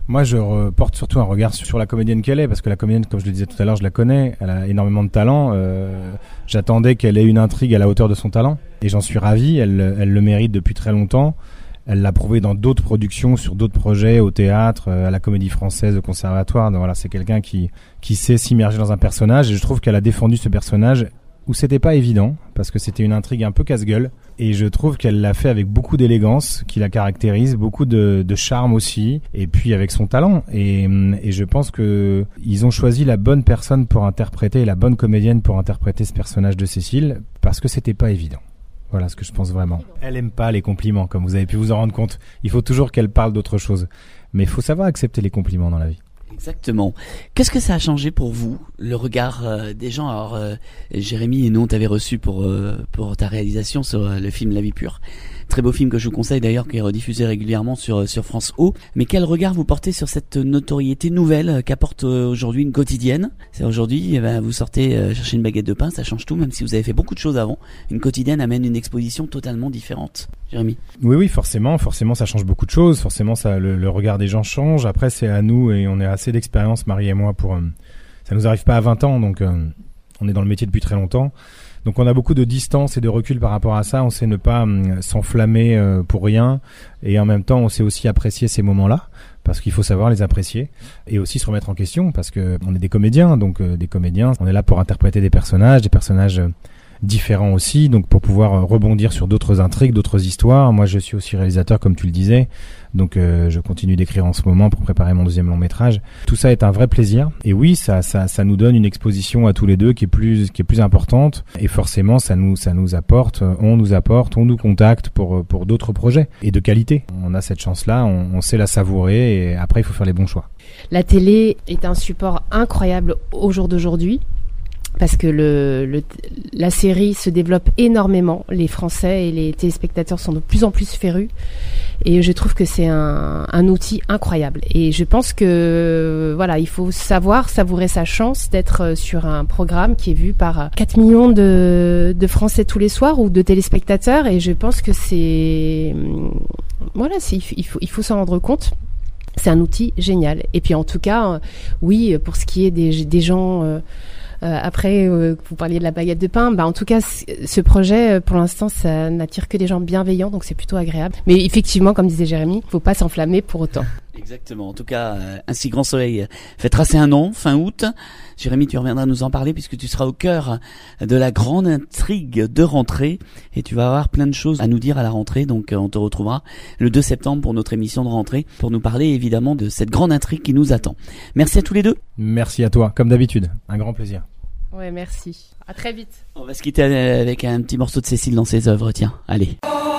Moi, je re- porte surtout un regard sur la comédienne qu'elle est, parce que la comédienne, comme je le disais tout à l'heure, je la connais, elle a énormément de talent. Euh, j'attendais qu'elle ait une intrigue à la hauteur de son talent, et j'en suis ravi, elle, elle le mérite depuis très longtemps. Elle l'a prouvé dans d'autres productions, sur d'autres projets, au théâtre, à la Comédie Française, au Conservatoire. Donc voilà, c'est quelqu'un qui, qui sait s'immerger dans un personnage, et je trouve qu'elle a défendu ce personnage où c'était pas évident, parce que c'était une intrigue un peu casse-gueule, et je trouve qu'elle l'a fait avec beaucoup d'élégance, qui la caractérise, beaucoup de, de charme aussi, et puis avec son talent. Et, et je pense que ils ont choisi la bonne personne pour interpréter, la bonne comédienne pour interpréter ce personnage de Cécile, parce que c'était pas évident. Voilà ce que je pense vraiment. Elle aime pas les compliments, comme vous avez pu vous en rendre compte. Il faut toujours qu'elle parle d'autre chose. Mais il faut savoir accepter les compliments dans la vie. Exactement. Qu'est-ce que ça a changé pour vous, le regard euh, des gens? Alors, euh, Jérémy, et nous, on t'avait reçu pour, euh, pour ta réalisation sur euh, le film La Vie Pure. Très beau film que je vous conseille d'ailleurs, qui est rediffusé régulièrement sur, sur France O. Mais quel regard vous portez sur cette notoriété nouvelle qu'apporte aujourd'hui une quotidienne? C'est aujourd'hui, eh ben, vous sortez euh, chercher une baguette de pain, ça change tout, même si vous avez fait beaucoup de choses avant. Une quotidienne amène une exposition totalement différente. Jérémy? Oui, oui, forcément, forcément, ça change beaucoup de choses. Forcément, ça, le, le regard des gens change. Après, c'est à nous, et on a assez d'expérience, Marie et moi, pour, euh, ça nous arrive pas à vingt ans, donc, euh, on est dans le métier depuis très longtemps. Donc on a beaucoup de distance et de recul par rapport à ça. On sait ne pas hum, s'enflammer euh, pour rien, et en même temps on sait aussi apprécier ces moments-là, parce qu'il faut savoir les apprécier, et aussi se remettre en question, parce que on est des comédiens, donc euh, des comédiens, on est là pour interpréter des personnages, des personnages euh, différents aussi, donc pour pouvoir euh, rebondir sur d'autres intrigues, d'autres histoires. Moi je suis aussi réalisateur, comme tu le disais, donc euh, je continue d'écrire en ce moment pour préparer mon deuxième long métrage. Tout ça est un vrai plaisir, et oui, ça, ça, ça nous donne une exposition à tous les deux qui est plus, qui est plus importante, et forcément ça nous, ça nous apporte, on nous apporte, on nous contacte pour, pour d'autres projets, et de qualité. On a cette chance-là, on, on sait la savourer, et après il faut faire les bons choix. La télé est un support incroyable au jour d'aujourd'hui, parce que le, le, la série se développe énormément. Les Français et les téléspectateurs sont de plus en plus férus, et je trouve que c'est un, un outil incroyable. Et je pense que voilà, il faut savoir savourer sa chance d'être sur un programme qui est vu par quatre millions de, de Français tous les soirs, ou de téléspectateurs, et je pense que c'est voilà, c'est, il faut, il faut s'en rendre compte. C'est un outil génial. Et puis en tout cas, oui, pour ce qui est des, des gens... Euh, Euh, après, euh, vous parliez de la baguette de pain. Bah, en tout cas, c- ce projet, euh, pour l'instant, ça n'attire que des gens bienveillants, donc c'est plutôt agréable. Mais effectivement, comme disait Jérémy, faut pas s'enflammer pour autant. Exactement. En tout cas, euh, un si grand soleil fait tracer un an, fin août. Jérémy, tu reviendras nous en parler, puisque tu seras au cœur de la grande intrigue de rentrée, et tu vas avoir plein de choses à nous dire à la rentrée. Donc, euh, on te retrouvera le deux septembre pour notre émission de rentrée, pour nous parler évidemment de cette grande intrigue qui nous attend. Merci à tous les deux. Merci à toi, comme d'habitude. Un grand plaisir. Ouais, merci. À très vite. On va se quitter avec un petit morceau de Cécile dans ses œuvres. Tiens, allez.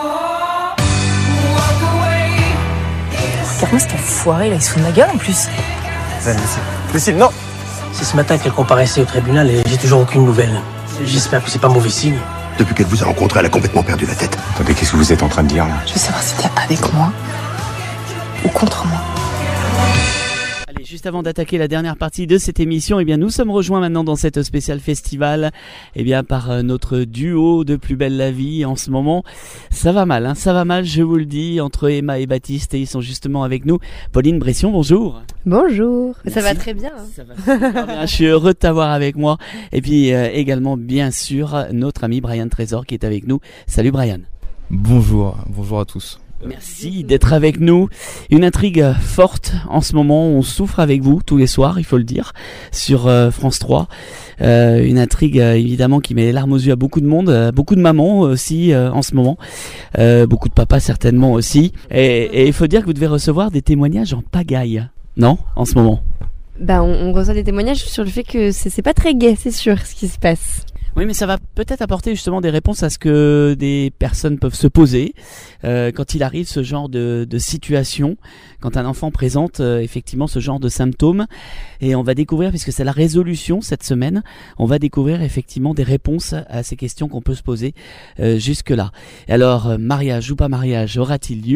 Regarde-moi cet enfoiré là, il se fout de ma gueule en plus. Lucille, Lucille, non. C'est ce matin qu'elle comparaissait au tribunal et j'ai toujours aucune nouvelle. J'espère que c'est pas mauvais signe. Depuis qu'elle vous a rencontré, elle a complètement perdu la tête. Attendez, qu'est-ce que vous êtes en train de dire là? Je veux savoir si t'es avec moi ou contre moi. Allez, juste avant d'attaquer la dernière partie de cette émission, eh bien, nous sommes rejoints maintenant dans cette spéciale festival, eh bien, par euh, notre duo de Plus belle la vie. En ce moment, ça va mal, hein, ça va mal, je vous le dis, entre Emma et Baptiste, et ils sont justement avec nous. Pauline Bression, bonjour. Bonjour. Merci. Ça va très bien. Hein. Ça va super bien. Je suis heureux de t'avoir avec moi. Et puis euh, également, bien sûr, notre ami Brian Trésor qui est avec nous. Salut Brian. Bonjour, bonjour à tous. Merci d'être avec nous. Une intrigue forte en ce moment. On souffre avec vous tous les soirs, il faut le dire, sur euh, France trois. Euh, une intrigue euh, évidemment qui met les larmes aux yeux à beaucoup de monde, euh, beaucoup de mamans aussi euh, en ce moment, euh, beaucoup de papas certainement aussi. Et il faut dire que vous devez recevoir des témoignages en pagaille, non, en ce moment? Bah, on, on reçoit des témoignages sur le fait que c'est, c'est pas très gai, c'est sûr, ce qui se passe. Oui, mais ça va peut-être apporter justement des réponses à ce que des personnes peuvent se poser euh, quand il arrive ce genre de, de situation, quand un enfant présente euh, effectivement ce genre de symptômes. Et on va découvrir, puisque c'est la résolution cette semaine, on va découvrir effectivement des réponses à ces questions qu'on peut se poser euh, jusque-là. Alors, mariage ou pas mariage, aura-t-il lieu ?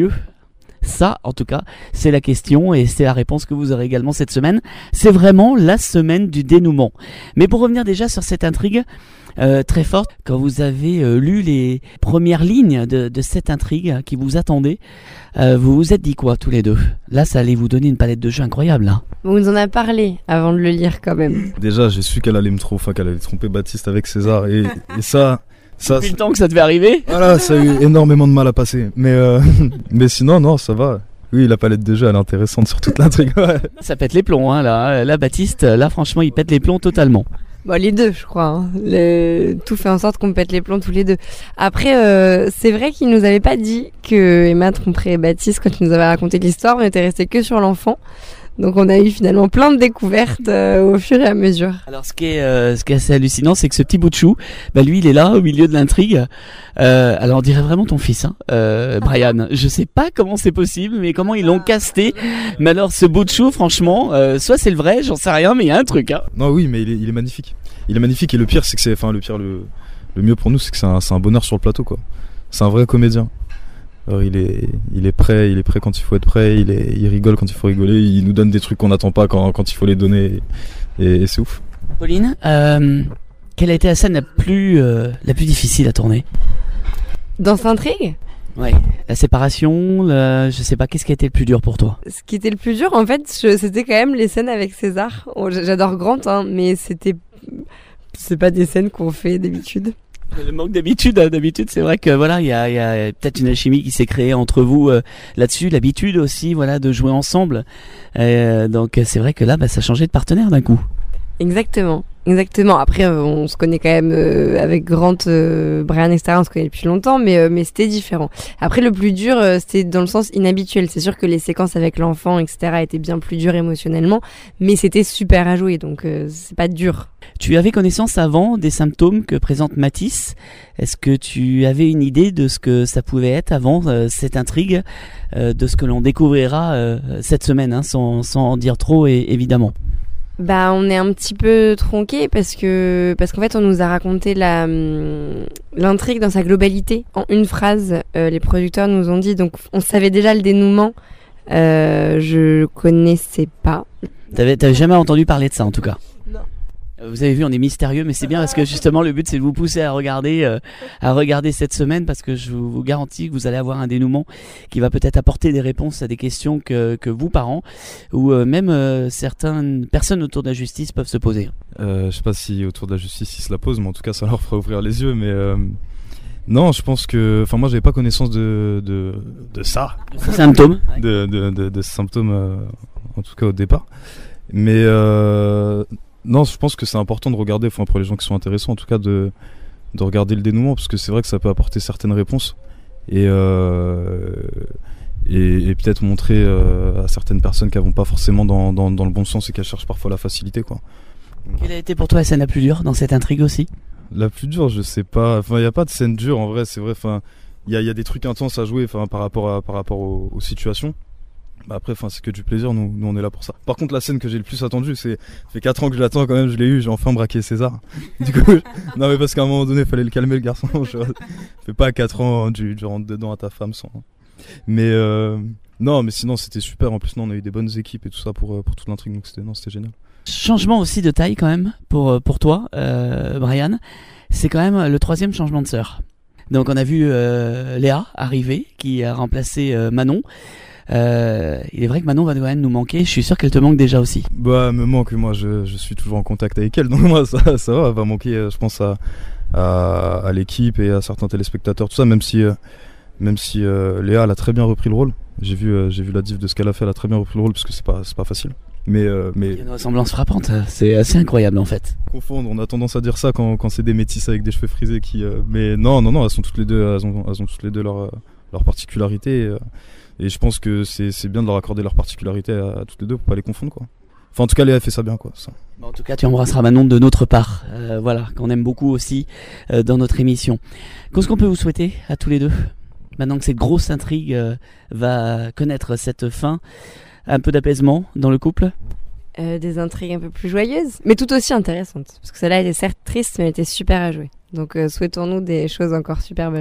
Ça, en tout cas, c'est la question et c'est la réponse que vous aurez également cette semaine. C'est vraiment la semaine du dénouement. Mais pour revenir déjà sur cette intrigue euh, très forte, quand vous avez euh, lu les premières lignes de, de cette intrigue qui vous attendait, euh, vous vous êtes dit quoi tous les deux? Là, ça allait vous donner une palette de jeux incroyable. Hein. On nous en a parlé avant de le lire quand même. Déjà, j'ai su qu'elle allait me tromper, enfin, qu'elle allait tromper Baptiste avec César. Et, et ça... ça Depuis le temps que ça devait arriver. Voilà, ça a eu énormément de mal à passer. Mais, euh, mais sinon, non, ça va. Oui, la palette de jeux, elle est intéressante sur toute l'intrigue. Ouais. Ça pète les plombs, hein, là. Là, Baptiste, là, franchement, il pète les plombs totalement. Bon, les deux, je crois. Hein. Le... Tout fait en sorte qu'on pète les plombs tous les deux. Après, euh, c'est vrai qu'il nous avait pas dit que Emma tromperait Baptiste quand il nous avait raconté l'histoire. On était resté que sur l'enfant. Donc on a eu finalement plein de découvertes euh, au fur et à mesure. Alors ce qui est, euh, ce qui est assez hallucinant, c'est que ce petit bout de chou, bah lui il est là au milieu de l'intrigue. Euh, alors on dirait vraiment ton fils, hein, euh, Brian. Je sais pas comment c'est possible, mais comment ils l'ont casté. Mais alors ce bout de chou, franchement, euh, soit c'est le vrai, j'en sais rien, mais il y a un truc. Hein. Non oui, mais il est, il est magnifique. Il est magnifique et le pire c'est que c'est, enfin le pire, le, le mieux pour nous c'est que c'est un, c'est un bonheur sur le plateau quoi. C'est un vrai comédien. Alors il est, il est prêt, il est prêt quand il faut être prêt, il, est, il rigole quand il faut rigoler, il nous donne des trucs qu'on n'attend pas quand, quand il faut les donner, et, et c'est ouf. Pauline, euh, quelle a été la scène la plus, euh, la plus difficile à tourner? Dans cette intrigue? Ouais, la séparation, le, je sais pas, qu'est-ce qui a été le plus dur pour toi? Ce qui était le plus dur, en fait, je, c'était quand même les scènes avec César. Oh, j'adore Grant, hein, mais c'était, c'est pas des scènes qu'on fait d'habitude. Le manque d'habitude, hein, d'habitude, c'est vrai que voilà, il y a, y a peut-être une alchimie qui s'est créée entre vous euh, là-dessus, l'habitude aussi, voilà, de jouer ensemble. Euh, donc c'est vrai que là, bah, ça changeait de partenaire d'un coup. Exactement, exactement. Après, euh, on se connaît quand même euh, avec Grant, euh, Brian, et cetera. On se connaît depuis longtemps, mais euh, mais c'était différent. Après, le plus dur, euh, c'était dans le sens inhabituel. C'est sûr que les séquences avec l'enfant, et cetera, étaient bien plus dures émotionnellement, mais c'était super à jouer, donc euh, c'est pas dur. Tu avais connaissance avant des symptômes que présente Matisse. Est-ce que tu avais une idée de ce que ça pouvait être avant euh, cette intrigue, euh, de ce que l'on découvrira euh, cette semaine, hein, sans, sans en dire trop, et, évidemment? Bah, on est un petit peu tronqué parce que parce qu'en fait, on nous a raconté la l'intrigue dans sa globalité en une phrase. Euh, les producteurs nous ont dit, donc on savait déjà le dénouement. Euh, je connaissais pas. T'avais, t'avais jamais entendu parler de ça en tout cas? Non. Vous avez vu, on est mystérieux, mais c'est bien parce que justement le but c'est de vous pousser à regarder, euh, à regarder cette semaine, parce que je vous garantis que vous allez avoir un dénouement qui va peut-être apporter des réponses à des questions que, que vous, parents, ou euh, même euh, certaines personnes autour de la justice peuvent se poser. Euh, je sais pas si autour de la justice ils se la posent, mais en tout cas ça leur fera ouvrir les yeux. Mais euh, non, je pense que, enfin moi j'avais pas connaissance de de, de ça, de symptômes, de de, de, de symptômes, euh, en tout cas au départ. Mais euh, non, je pense que c'est important de regarder, enfin pour les gens qui sont intéressés en tout cas, de, de regarder le dénouement, parce que c'est vrai que ça peut apporter certaines réponses et, euh, et, et peut-être montrer euh, à certaines personnes qu'elles vont pas forcément dans, dans, dans le bon sens et qu'elles cherchent parfois la facilité, quoi. Quelle a été pour toi la scène la plus dure dans cette intrigue aussi? La plus dure, je sais pas, enfin il n'y a pas de scène dure en vrai, c'est vrai, enfin il y a, y a des trucs intenses à jouer, enfin par rapport, à, par rapport aux, aux situations. Bah après, enfin, c'est que du plaisir, nous, nous on est là pour ça. Par contre, la scène que j'ai le plus attendue, c'est, ça fait quatre ans que je l'attends quand même, je l'ai eu, j'ai enfin braqué César. Du coup, je... non mais parce qu'à un moment donné, il fallait le calmer le garçon. Je fais pas quatre ans, tu, tu rentres dedans à ta femme sans. Mais euh... non, mais sinon c'était super. En plus, non, on a eu des bonnes équipes et tout ça pour pour toute l'intrigue, donc c'était, non, c'était génial. Changement aussi de taille quand même pour pour toi, euh, Brian. C'est quand même le troisième changement de sœur. Donc on a vu euh, Léa arriver, qui a remplacé euh, Manon. Euh, il est vrai que Manon va quand même nous manquer. Je suis sûr qu'elle te manque déjà aussi. Bah, elle me manque. Moi, je, je suis toujours en contact avec elle. Donc moi, ça, ça va. Elle va manquer. Je pense à, à, à l'équipe et à certains téléspectateurs, tout ça. Même si, euh, même si euh, Léa, elle a très bien repris le rôle. J'ai vu, euh, j'ai vu la diff de ce qu'elle a fait. Elle a très bien repris le rôle parce que c'est pas, c'est pas facile. Mais, euh, mais. Il y a une ressemblance frappante. C'est assez incroyable en fait. Confondre. On a tendance à dire ça quand, quand c'est des métisses avec des cheveux frisés qui. Euh, mais non, non, non. Elles sont toutes les deux. Elles ont, elles ont toutes les deux leur, leur particularité. Et, euh, Et je pense que c'est, c'est bien de leur accorder leur particularité à, à toutes les deux pour pas les confondre, quoi. Enfin, en tout cas, Léa fait ça bien, quoi. Ça. En tout cas, tu embrasseras Manon de notre part. Euh, voilà, qu'on aime beaucoup aussi euh, dans notre émission. Qu'est-ce qu'on peut vous souhaiter à tous les deux, maintenant que cette grosse intrigue euh, va connaître cette fin? Un peu d'apaisement dans le couple? euh, Des intrigues un peu plus joyeuses, mais tout aussi intéressantes. Parce que celle-là, elle est certes triste, mais elle était super à jouer. Donc, euh, souhaitons-nous des choses encore superbes à jouer.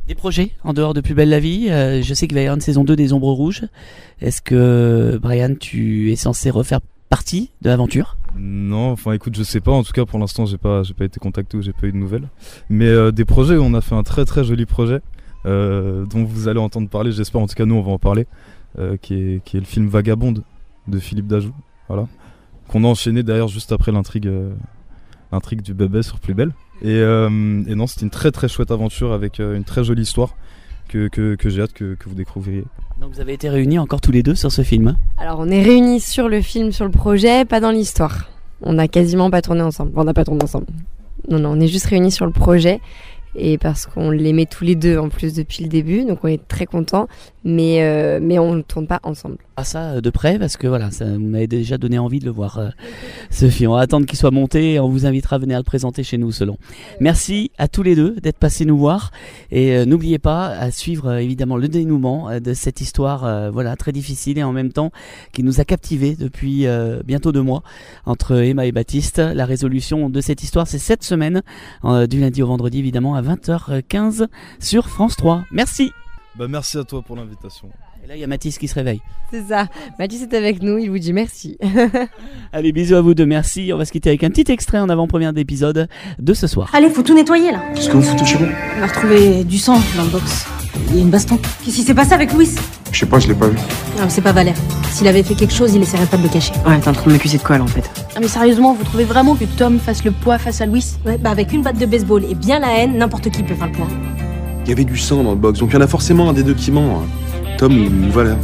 Des projets en dehors de Plus belle la vie. Euh, je sais qu'il va y avoir une saison deux des Ombres rouges. Est-ce que, Brian, tu es censé refaire partie de l'aventure? Non, enfin écoute, je sais pas. En tout cas, pour l'instant, j'ai pas, j'ai pas été contacté ou j'ai pas eu de nouvelles. Mais euh, des projets, on a fait un très très joli projet euh, dont vous allez entendre parler. J'espère. En tout cas, nous, on va en parler. Euh, qui est qui est le film Vagabonde de Philippe Dajou. Voilà. Qu'on a enchaîné d'ailleurs juste après l'intrigue, euh, l'intrigue du bébé sur Plus belle. Et, euh, et non, c'était une très très chouette aventure avec euh, une très jolie histoire que, que, que j'ai hâte que, que vous découvriez. Donc vous avez été réunis encore tous les deux sur ce film? Alors on est réunis sur le film, sur le projet, pas dans l'histoire. On n'a quasiment pas tourné ensemble. Enfin, on n'a pas tourné ensemble. Non, non, on est juste réunis sur le projet. Et parce qu'on l'aimait tous les deux en plus depuis le début, donc on est très contents, mais, euh, mais on ne tourne pas ensemble. Ah ça de près, parce que voilà, ça m'avait déjà donné envie de le voir, euh, ce film. On va attendre qu'il soit monté et on vous invitera à venir le présenter chez nous selon. Merci à tous les deux d'être passés nous voir et euh, n'oubliez pas à suivre euh, évidemment le dénouement euh, de cette histoire euh, voilà très difficile et en même temps qui nous a captivés depuis euh, bientôt deux mois entre Emma et Baptiste. La résolution de cette histoire c'est cette semaine, euh, du lundi au vendredi évidemment à vingt heures quinze sur France trois. Merci. Bah merci à toi pour l'invitation. Et là il y a Mathis qui se réveille. C'est ça, Mathis est avec nous, il vous dit merci. Allez, bisous à vous deux, merci. On va se quitter avec un petit extrait en avant-première d'épisode de ce soir. Allez, faut tout nettoyer là. Qu'est-ce que vous foutez chez vous? On a retrouvé du sang dans le box. Il y a une baston. Qu'est-ce qui s'est passé avec Louis? Je sais pas, je l'ai pas vu. Non, mais c'est pas Valère. S'il avait fait quelque chose, il essaierait pas de le cacher. Ouais, t'es en train de m'accuser de quoi là en fait? Ah mais sérieusement, vous trouvez vraiment que Tom fasse le poids face à Louis? Ouais, bah avec une batte de baseball et bien la haine, n'importe qui peut faire le poids. Il y avait du sang dans le box, donc il y en a forcément un des deux qui ment. Tom ou Valère.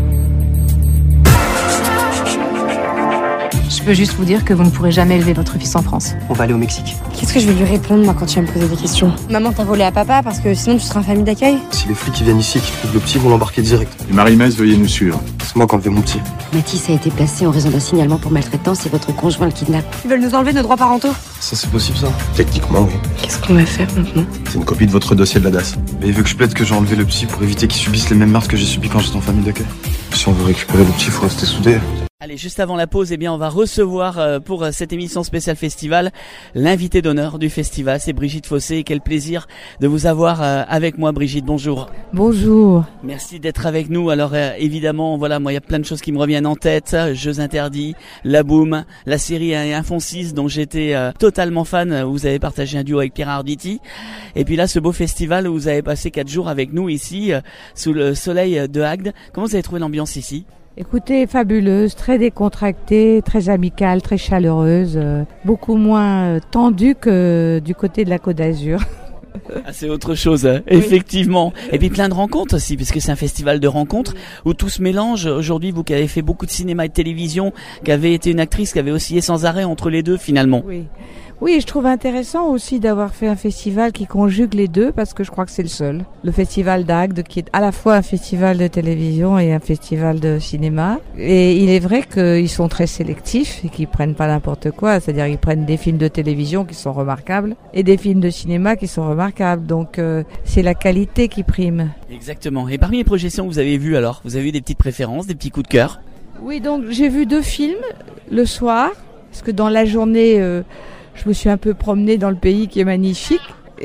Je peux juste vous dire que vous ne pourrez jamais élever votre fils en France. On va aller au Mexique. Qu'est-ce que je vais lui répondre moi quand tu vas me poser des questions? Maman t'a volé à papa parce que sinon tu seras en famille d'accueil? Si les flics qui viennent ici et qui trouvent le petit, vont l'embarquer direct. Et Marie-Messe, veuillez nous suivre. C'est moi qui enlevé mon petit. Mathis a été placé en raison d'un signalement pour maltraitance et votre conjoint le kidnappe. Ils veulent nous enlever nos droits parentaux? Ça c'est possible ça? Techniquement oui. Qu'est-ce qu'on va faire maintenant? C'est une copie de votre dossier de la D A S. Mais il veut que je plaide que j'ai enlevé le petit pour éviter qu'il subisse les mêmes marques que j'ai subies quand j'étais en famille d'accueil. Si on veut récupérer le petit, il faut rester soudés. Allez, juste avant la pause, eh bien, on va recevoir euh, pour euh, cette émission spéciale festival l'invité d'honneur du festival, c'est Brigitte Fossé. Et quel plaisir de vous avoir euh, avec moi, Brigitte. Bonjour. Bonjour. Merci d'être avec nous. Alors euh, évidemment, voilà, moi il y a plein de choses qui me reviennent en tête. Jeux interdits, La Boum, la série Infoncis dont j'étais euh, totalement fan. Vous avez partagé un duo avec Pierre Arditi. Et puis là, ce beau festival où vous avez passé quatre jours avec nous ici euh, sous le soleil de Agde. Comment vous avez trouvé l'ambiance ici? Écoutez, fabuleuse, très décontractée, très amicale, très chaleureuse, euh, beaucoup moins euh, tendue que du côté de la Côte d'Azur. Ah, c'est autre chose, hein, oui. Effectivement. Et puis plein de rencontres aussi, puisque c'est un festival de rencontres où tout se mélange. Aujourd'hui, vous qui avez fait beaucoup de cinéma et de télévision, qui avez été une actrice qui avait oscillé sans arrêt entre les deux finalement. Oui. Oui, je trouve intéressant aussi d'avoir fait un festival qui conjugue les deux parce que je crois que c'est le seul. Le festival d'Agde qui est à la fois un festival de télévision et un festival de cinéma. Et il est vrai qu'ils sont très sélectifs et qu'ils prennent pas n'importe quoi. C'est-à-dire qu'ils prennent des films de télévision qui sont remarquables et des films de cinéma qui sont remarquables. Donc euh, c'est la qualité qui prime. Exactement. Et parmi les projections que vous avez vues alors, vous avez eu des petites préférences, des petits coups de cœur? Oui, donc j'ai vu deux films le soir parce que dans la journée... Euh, Je me suis un peu promenée dans le pays qui est magnifique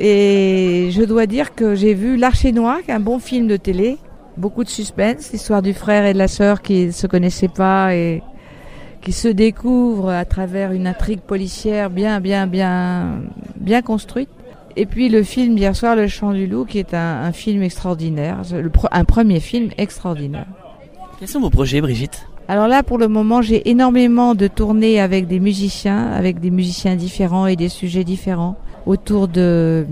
et je dois dire que j'ai vu L'Archer Noir, qui est un bon film de télé, beaucoup de suspense, l'histoire du frère et de la sœur qui ne se connaissaient pas et qui se découvrent à travers une intrigue policière bien, bien, bien, bien construite. Et puis le film d'hier soir, Le Chant du Loup, qui est un, un film extraordinaire, le, un premier film extraordinaire. Quels sont vos projets, Brigitte ? Alors là, pour le moment, j'ai énormément de tournées avec des musiciens, avec des musiciens différents et des sujets différents, autour de,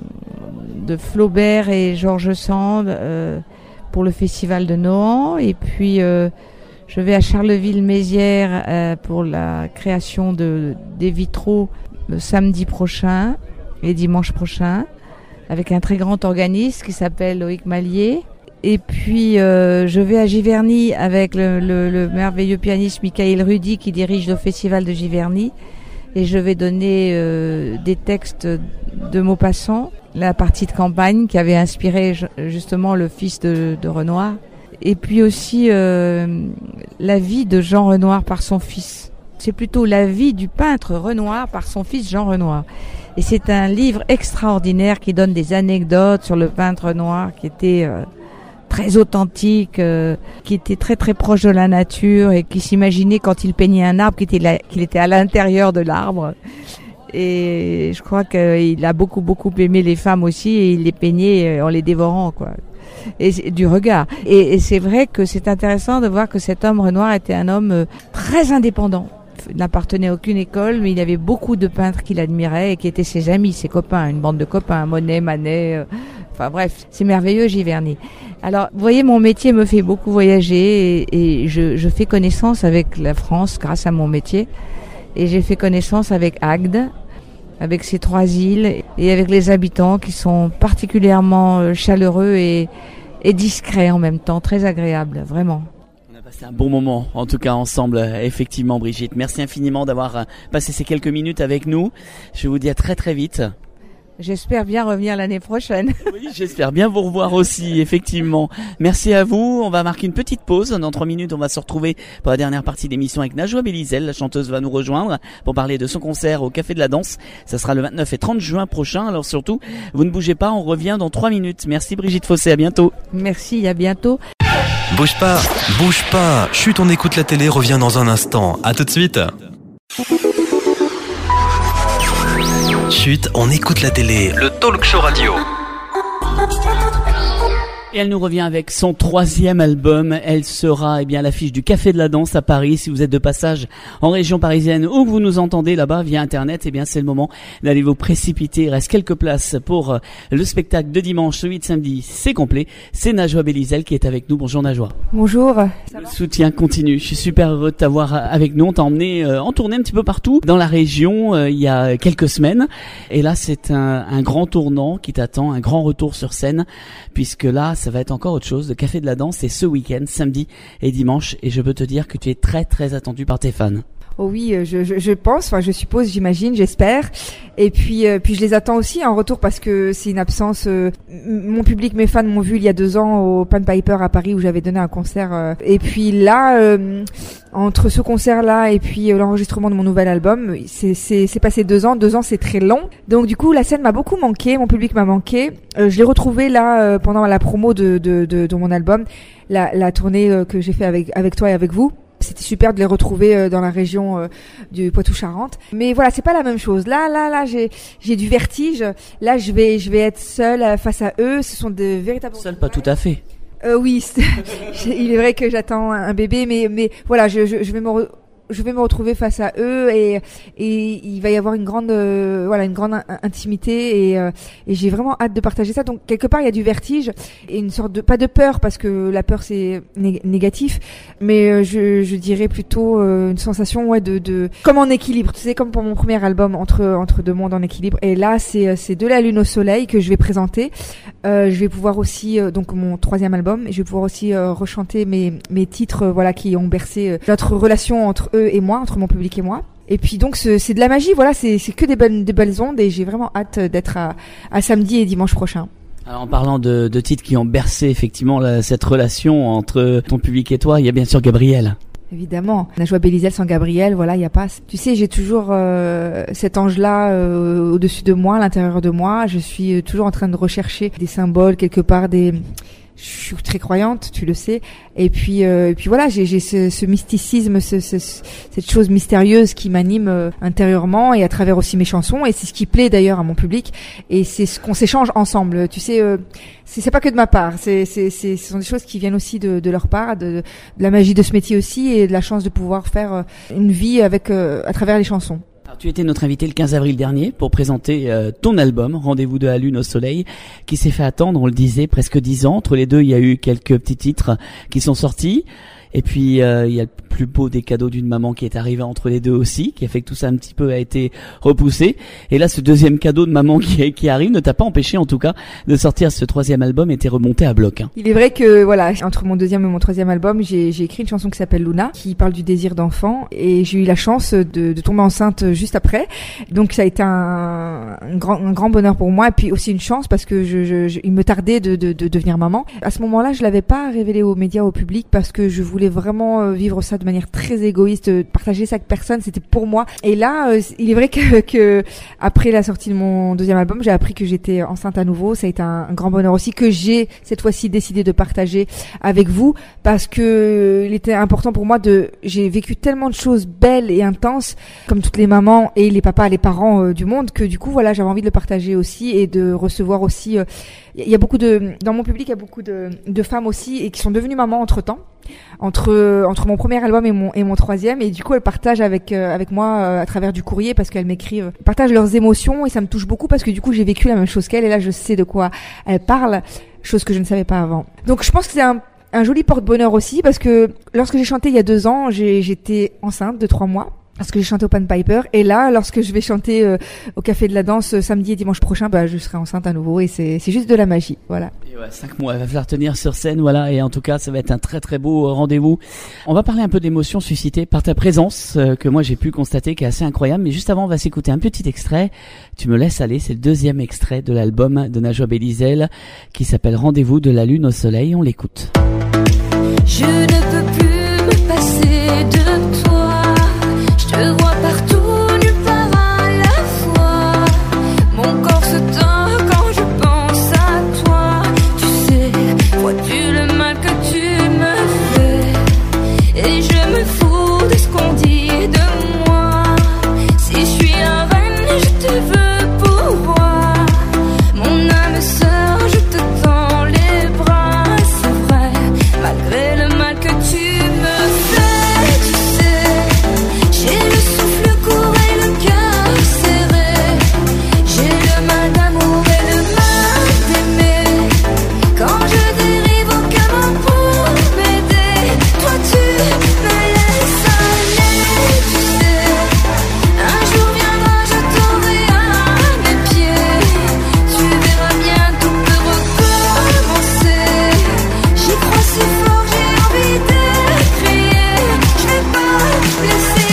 de Flaubert et Georges Sand euh, pour le festival de Nohant. Et puis, euh, je vais à Charleville-Mézières euh, pour la création de, des vitraux le samedi prochain et dimanche prochain, avec un très grand organiste qui s'appelle Loïc Mallier. Et puis euh, je vais à Giverny avec le, le, le merveilleux pianiste Michael Rudy qui dirige le festival de Giverny. Et je vais donner euh, des textes de Maupassant, la partie de campagne qui avait inspiré justement le fils de, de Renoir. Et puis aussi euh, la vie de Jean Renoir par son fils. C'est plutôt la vie du peintre Renoir par son fils Jean Renoir. Et c'est un livre extraordinaire qui donne des anecdotes sur le peintre Renoir qui était euh, très authentique, euh, qui était très très proche de la nature et qui s'imaginait quand il peignait un arbre qu'il était, là, qu'il était à l'intérieur de l'arbre. Et je crois qu'il a beaucoup beaucoup aimé les femmes aussi et il les peignait en les dévorant, quoi. Et du regard. Et, et c'est vrai que c'est intéressant de voir que cet homme Renoir était un homme euh, très indépendant. Il n'appartenait à aucune école, mais il y avait beaucoup de peintres qu'il admirait et qui étaient ses amis, ses copains, une bande de copains, Monet, Manet, euh, enfin bref, c'est merveilleux, Giverny. Alors, vous voyez, mon métier me fait beaucoup voyager et, et je, je fais connaissance avec la France grâce à mon métier. Et j'ai fait connaissance avec Agde, avec ces trois îles et avec les habitants qui sont particulièrement chaleureux et, et discrets en même temps, très agréables, vraiment. On a passé un bon moment, en tout cas ensemble, effectivement, Brigitte. Merci infiniment d'avoir passé ces quelques minutes avec nous. Je vous dis à très très vite. J'espère bien revenir l'année prochaine. Oui, j'espère bien vous revoir aussi, effectivement. Merci à vous. On va marquer une petite pause. Dans trois minutes, on va se retrouver pour la dernière partie d'émission avec Najwa Bélizel. La chanteuse va nous rejoindre pour parler de son concert au Café de la Danse. Ça sera le vingt-neuf et trente juin prochain. Alors surtout, vous ne bougez pas, on revient dans trois minutes. Merci Brigitte Fossé, à bientôt. Merci, à bientôt. Bouge pas, bouge pas. Chut, on écoute la télé, revient dans un instant. À tout de suite. Chut, on écoute la télé, le talk show radio. Et elle nous revient avec son troisième album. Elle sera eh bien à l'affiche du Café de la Danse à Paris. Si vous êtes de passage en région parisienne ou que vous nous entendez là-bas via Internet, eh bien c'est le moment d'aller vous précipiter. Il reste quelques places pour le spectacle de dimanche, celui de samedi, c'est complet. C'est Najwa Bélizel qui est avec nous. Bonjour Najwa. Bonjour. Le soutien continue. Je suis super heureux de t'avoir avec nous. On t'a emmené euh, en tournée un petit peu partout dans la région euh, il y a quelques semaines. Et là, c'est un, un grand tournant qui t'attend, un grand retour sur scène, puisque là, ça va être encore autre chose. Le Café de la Danse, c'est ce week-end, samedi et dimanche. Et je peux te dire que tu es très très attendu par tes fans. Oh oui, je, je, je pense, enfin je suppose, j'imagine, j'espère. Et puis, euh, puis je les attends aussi en retour parce que c'est une absence. Euh, mon public, mes fans m'ont vu il y a deux ans au Pan Piper à Paris où j'avais donné un concert. Euh, et puis là, euh, entre ce concert-là et puis euh, l'enregistrement de mon nouvel album, c'est, c'est, c'est passé deux ans. Deux ans, c'est très long. Donc du coup, la scène m'a beaucoup manqué, mon public m'a manqué. Euh, je l'ai retrouvé là euh, pendant la promo de, de, de, de mon album, la, la tournée euh, que j'ai fait avec, avec toi et avec vous. C'était super de les retrouver dans la région euh, du Poitou-Charentes. Mais voilà, c'est pas la même chose. Là, là, là, j'ai, j'ai du vertige. Là, je vais, je vais être seule face à eux. Ce sont de véritables. Seule, pas tout à fait. Euh, oui, il est vrai que j'attends un bébé, mais, mais voilà, je, je, je vais me re... je vais me retrouver face à eux et et il va y avoir une grande euh, voilà une grande intimité et euh, et j'ai vraiment hâte de partager ça. Donc quelque part il y a du vertige et une sorte de pas de peur parce que la peur c'est né- négatif, mais euh, je je dirais plutôt euh, une sensation ouais de de comme en équilibre. Tu sais, comme pour mon premier album entre entre deux mondes en équilibre. Et là c'est c'est de la lune au soleil que je vais présenter. Euh, je vais pouvoir aussi euh, donc mon troisième album et je vais pouvoir aussi euh, rechanter mes mes titres euh, voilà qui ont bercé euh, notre relation entre eux et moi, entre mon public et moi. Et puis donc c'est, c'est de la magie, voilà, c'est, c'est que des belles, des belles ondes et j'ai vraiment hâte d'être à, à samedi et dimanche prochain. Alors en parlant de, de titres qui ont bercé effectivement la, cette relation entre ton public et toi, il y a bien sûr Gabriel. Évidemment, Najwa Bélizel sans Gabriel, voilà, il y a pas. Tu sais, j'ai toujours euh, cet ange-là euh, au-dessus de moi, à l'intérieur de moi. Je suis toujours en train de rechercher des symboles quelque part, des je suis très croyante, tu le sais. Et puis, euh, et puis voilà, j'ai, j'ai ce, ce mysticisme, ce, ce, cette chose mystérieuse qui m'anime euh, intérieurement et à travers aussi mes chansons. Et c'est ce qui plaît d'ailleurs à mon public. Et c'est ce qu'on s'échange ensemble. Tu sais, euh, c'est, c'est pas que de ma part. C'est, c'est, c'est, ce sont des choses qui viennent aussi de, de leur part, de, de la magie de ce métier aussi et de la chance de pouvoir faire euh, une vie avec euh, à travers les chansons. Alors, tu étais notre invité le quinze avril dernier pour présenter euh, ton album Rendez-vous de la Lune au Soleil, qui s'est fait attendre, on le disait, presque dix ans. Entre les deux, il y a eu quelques petits titres qui sont sortis. Et puis euh, il y a le plus beau des cadeaux d'une maman qui est arrivé entre les deux aussi, qui a fait que tout ça un petit peu a été repoussé. Et là, ce deuxième cadeau de maman qui, qui arrive ne t'a pas empêché, en tout cas, de sortir ce troisième album et t'es remonté à bloc. Hein. Il est vrai que voilà, entre mon deuxième et mon troisième album, j'ai, j'ai écrit une chanson qui s'appelle Luna, qui parle du désir d'enfant, et j'ai eu la chance de, de tomber enceinte juste après. Donc ça a été un, un grand, un grand bonheur pour moi, et puis aussi une chance parce que je, je, je, il me tardait de, de, de devenir maman. À ce moment-là, je l'avais pas révélé aux médias, au public, parce que je voulais voulais vraiment euh, vivre ça de manière très égoïste, euh, partager ça avec personne, c'était pour moi. Et là, euh, il est vrai que, que après la sortie de mon deuxième album, j'ai appris que j'étais enceinte à nouveau. Ça a été un, un grand bonheur aussi que j'ai cette fois-ci décidé de partager avec vous parce que euh, il était important pour moi de. J'ai vécu tellement de choses belles et intenses, comme toutes les mamans et les papas, les parents euh, du monde, que du coup voilà, j'avais envie de le partager aussi et de recevoir aussi. Il euh, y a beaucoup de dans mon public, il y a beaucoup de, de femmes aussi et qui sont devenues mamans entre temps, entre entre mon premier album et mon et mon troisième, et du coup elles partagent avec euh, avec moi euh, à travers du courrier parce qu'elles m'écrivent, partagent leurs émotions et ça me touche beaucoup parce que du coup j'ai vécu la même chose qu'elles et là je sais de quoi elles parlent, chose que je ne savais pas avant. Donc je pense que c'est un un joli porte-bonheur aussi parce que lorsque j'ai chanté il y a deux ans, j'ai j'étais enceinte de trois mois. Parce que j'ai chanté au Pan Piper et là, lorsque je vais chanter euh, au Café de la Danse euh, samedi et dimanche prochain, bah je serai enceinte à nouveau et c'est c'est juste de la magie, voilà. Et ouais, cinq mois, il va falloir tenir sur scène, voilà, et en tout cas, ça va être un très très beau rendez-vous. On va parler un peu d'émotions suscitées par ta présence euh, que moi j'ai pu constater, qui est assez incroyable. Mais juste avant, on va s'écouter un petit extrait. Tu me laisses aller, c'est le deuxième extrait de l'album de Najwa Belizel qui s'appelle Rendez-vous de la lune au soleil. On l'écoute. Je ne peux plus me passer de toi. Je te vois partout, nulle part à la fois. Mon corps se tord quand je pense à toi. Tu sais, vois-tu le mal que tu me fais? Et je me fous de ce qu'on dit de moi. Si je suis la reine, je te veux pour roi. Mon âme sœur, je te tends les bras. C'est vrai, malgré le mal que tu me fais. Tu sais, j'ai le souffle court et le cœur serré. J'ai le mal d'amour et le mal d'aimer. Quand je dérive, aucun mot pour m'aider. Toi tu me laisses aller. Tu sais, un jour viendra, je tomberai à mes pieds. Tu verras bien, tout peut recommencer. J'y crois si fort, j'ai envie de crier. Je vais pas te laisser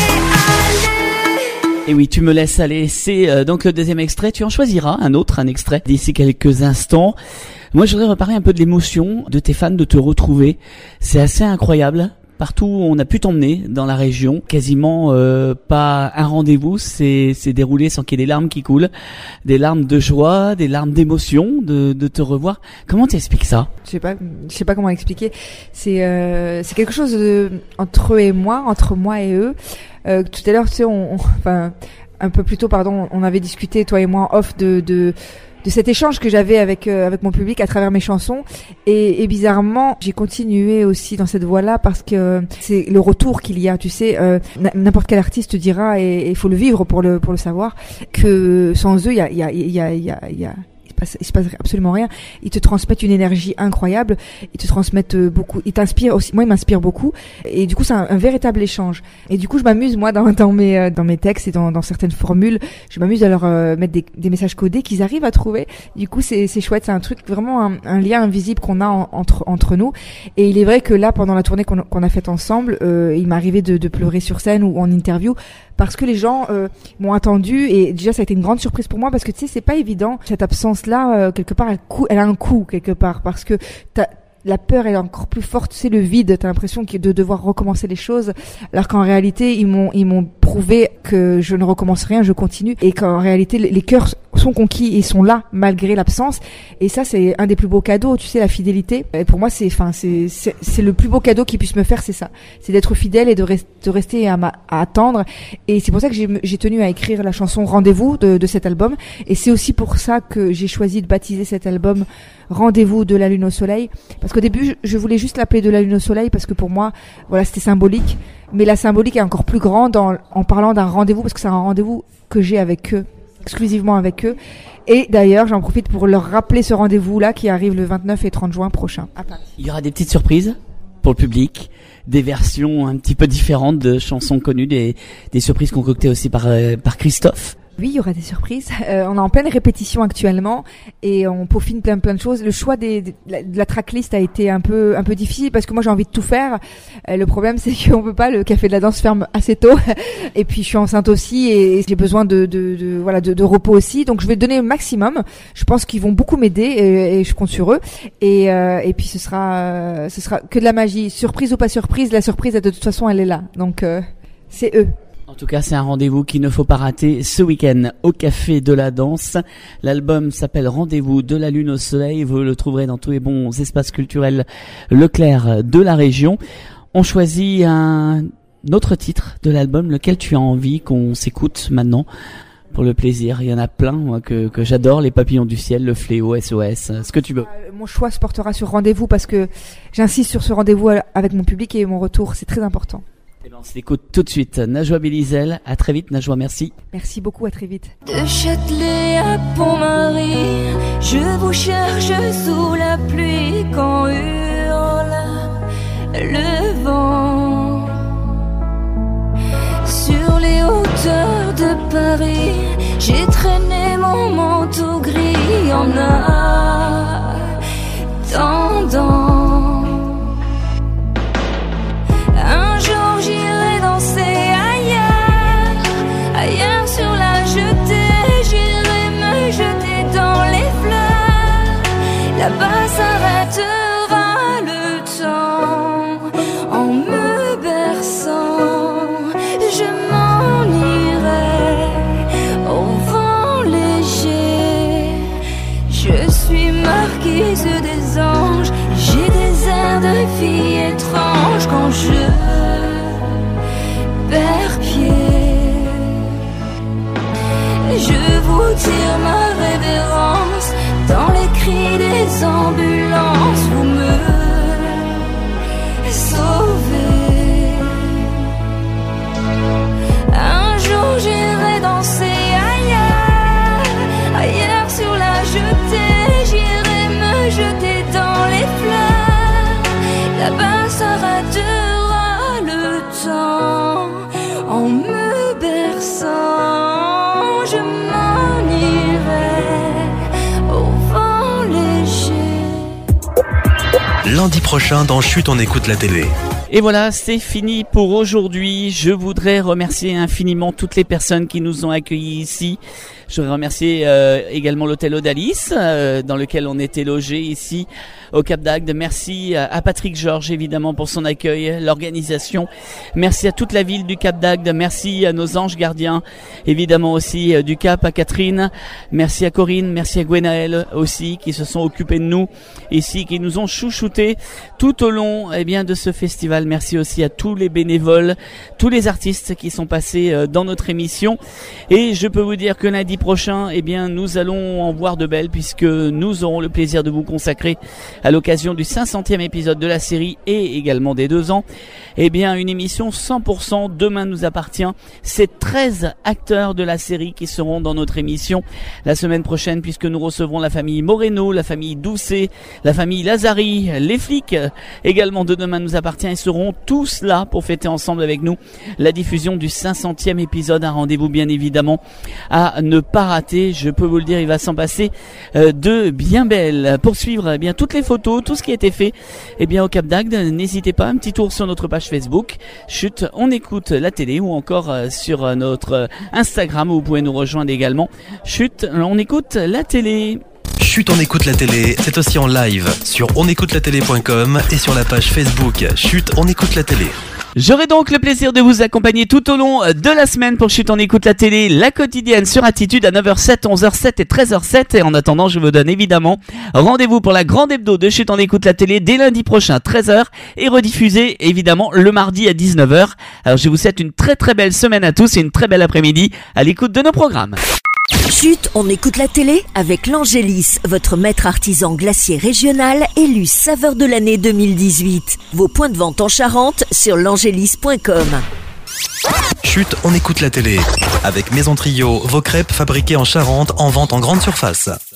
aller. Et oui, tu me laisses aller. C'est euh, donc le deuxième extrait. Tu en choisiras un autre, un extrait d'ici quelques instants. Moi, je voudrais reparler un peu de l'émotion de tes fans de te retrouver. C'est assez incroyable. Partout où on a pu t'emmener dans la région, quasiment euh, pas un rendez-vous c'est c'est déroulé sans qu'il y ait des larmes qui coulent, des larmes de joie, des larmes d'émotion de de te revoir. Comment t'expliques ça? Je sais pas, je sais pas comment expliquer. C'est euh, c'est quelque chose de, entre eux et moi, entre moi et eux. Euh, tout à l'heure, tu sais, on, on, enfin un peu plus tôt, pardon, on avait discuté toi et moi en off de de de cet échange que j'avais avec euh, avec mon public à travers mes chansons et, et bizarrement j'ai continué aussi dans cette voie-là parce que euh, c'est le retour qu'il y a, tu sais, euh, n'importe quel artiste te dira et il faut le vivre pour le pour le savoir que sans eux il y a il y a il y a il y a, il y a il se passe absolument rien. Ils te transmettent une énergie incroyable, ils te transmettent beaucoup, ils t'inspirent aussi. Moi, ils m'inspirent beaucoup, et du coup, c'est un, un véritable échange. Et du coup, je m'amuse moi dans, dans mes dans mes textes et dans, dans certaines formules. Je m'amuse à leur euh, mettre des, des messages codés qu'ils arrivent à trouver. Du coup, c'est c'est chouette, c'est un truc vraiment un, un lien invisible qu'on a en, entre entre nous. Et il est vrai que là, pendant la tournée qu'on qu'on a faite ensemble, euh, il m'est arrivé de, de pleurer sur scène ou en interview. Parce que les gens euh, m'ont attendu et déjà ça a été une grande surprise pour moi parce que tu sais c'est pas évident cette absence là euh, quelque part elle, cou- elle a un coût quelque part parce que t'as la peur est encore plus forte, c'est le vide, t'as l'impression de devoir recommencer les choses, alors qu'en réalité ils m'ont ils m'ont prouvé que je ne recommence rien, je continue, et qu'en réalité les cœurs sont conquis et sont là malgré l'absence, et ça c'est un des plus beaux cadeaux, tu sais, la fidélité. Et pour moi c'est enfin c'est c'est c'est le plus beau cadeau qu'ils puissent me faire, c'est ça, c'est d'être fidèle et de, rest, de rester à, ma, à attendre, et c'est pour ça que j'ai j'ai tenu à écrire la chanson Rendez-vous de de cet album, et c'est aussi pour ça que j'ai choisi de baptiser cet album Rendez-vous de la lune au soleil, parce qu'au début je voulais juste l'appeler de la lune au soleil parce que pour moi voilà c'était symbolique, mais la symbolique est encore plus grande en, en parlant d'un rendez-vous, parce que c'est un rendez-vous que j'ai avec eux, exclusivement avec eux, et d'ailleurs j'en profite pour leur rappeler ce rendez-vous là qui arrive le vingt-neuf et trente juin prochain à Paris. Il y aura des petites surprises pour le public, des versions un petit peu différentes de chansons connues, des, des surprises concoctées aussi par, euh, par Christophe Oui, il y aura des surprises. Euh, on est en pleine répétition actuellement et on peaufine plein plein de choses. Le choix des, de, la, de la tracklist a été un peu un peu difficile parce que moi j'ai envie de tout faire. Euh, le problème c'est qu'on peut pas. Le Café de la Danse ferme assez tôt et puis je suis enceinte aussi et, et j'ai besoin de, de, de voilà de, de repos aussi. Donc je vais donner le maximum. Je pense qu'ils vont beaucoup m'aider et, et je compte sur eux. Et, euh, et puis ce sera euh, ce sera que de la magie. Surprise ou pas surprise, la surprise de toute façon elle est là. Donc euh, c'est eux. En tout cas, c'est un rendez-vous qu'il ne faut pas rater ce week-end au Café de la Danse. L'album s'appelle Rendez-vous de la Lune au Soleil. Vous le trouverez dans tous les bons espaces culturels Leclerc de la région. On choisit un autre titre de l'album, lequel tu as envie qu'on s'écoute maintenant pour le plaisir. Il y en a plein moi, que, que j'adore, Les Papillons du Ciel, Le Fléau, S O S, ce que tu veux. Euh, mon choix se portera sur Rendez-vous parce que j'insiste sur ce rendez-vous avec mon public et mon retour, c'est très important. Et ben on s'écoute tout de suite. Najwa Bélizel, à très vite Najwa, merci. Merci beaucoup, à très vite. De Châtelet à Pont-Marie, je vous cherche sous la pluie quand hurle le vent. Sur les hauteurs de Paris, j'ai traîné mon manteau gris en attendant. Un jour j'irai danser ailleurs, ailleurs sur la jetée, j'irai me jeter dans les fleurs, là-bas s'arrêtera le temps, en me berçant, je m'en irai au vent léger, je suis marquise des anges, j'ai des airs de fille étrange quand je perds pied. Je vous tire ma révérence dans les cris des ambulances. Vous me sauvez. Un jour j'irai danser ailleurs, ailleurs sur la jetée, j'irai me jeter dans les fleurs, là-bas s'arrêtera le temps, en me berçant, je m'en irai au vent léger. Lundi prochain dans Chut, on écoute la télé. Et voilà, c'est fini pour aujourd'hui. Je voudrais remercier infiniment toutes les personnes qui nous ont accueillis ici. Je voudrais remercier euh, également l'hôtel Odalis, euh, dans lequel on était logé ici au Cap d'Agde. Merci à, à Patrick Georges évidemment pour son accueil, l'organisation. Merci à toute la ville du Cap d'Agde. Merci à nos anges gardiens, évidemment aussi euh, du Cap, à Catherine. Merci à Corinne, merci à Gwenaël aussi qui se sont occupés de nous ici, qui nous ont chouchoutés tout au long eh bien de ce festival. Merci aussi à tous les bénévoles, tous les artistes qui sont passés euh, dans notre émission. Et je peux vous dire que lundi prochain, eh bien, nous allons en voir de belles puisque nous aurons le plaisir de vous consacrer à l'occasion du cinq centième épisode de la série et également des deux ans, eh bien, une émission cent pour cent Demain nous appartient. C'est treize acteurs de la série qui seront dans notre émission la semaine prochaine puisque nous recevrons la famille Moreno, la famille Doucet, la famille Lazari, les flics également de Demain nous appartient et seront tous là pour fêter ensemble avec nous la diffusion du cinq centième épisode. Un rendez-vous bien évidemment à ne pas rater, je peux vous le dire, il va s'en passer euh, de bien belles. Pour suivre eh bien toutes les photos, tout ce qui a été fait eh bien au Cap d'Agde, n'hésitez pas, un petit tour sur notre page Facebook Chut, on écoute la télé, ou encore euh, sur euh, notre euh, Instagram où vous pouvez nous rejoindre également. Chut, on écoute la télé. Chut, on écoute la télé, c'est aussi en live sur on écoute la télé point com et sur la page Facebook Chut, on écoute la télé. J'aurai donc le plaisir de vous accompagner tout au long de la semaine pour Chut, on écoute la télé, la quotidienne sur Attitude à neuf heures sept, onze heures sept et treize heures sept. Et en attendant, je vous donne évidemment rendez-vous pour la grande hebdo de Chut, on écoute la télé dès lundi prochain, treize heures, et rediffusée évidemment le mardi à dix-neuf heures. Alors je vous souhaite une très très belle semaine à tous et une très belle après-midi à l'écoute de nos programmes. Chut, on écoute la télé avec l'Angélis, votre maître artisan glacier régional élu saveur de l'année deux mille dix-huit. Vos points de vente en Charente sur l'angélis point com. Chut, on écoute la télé avec Maison Trio, vos crêpes fabriquées en Charente en vente en grande surface.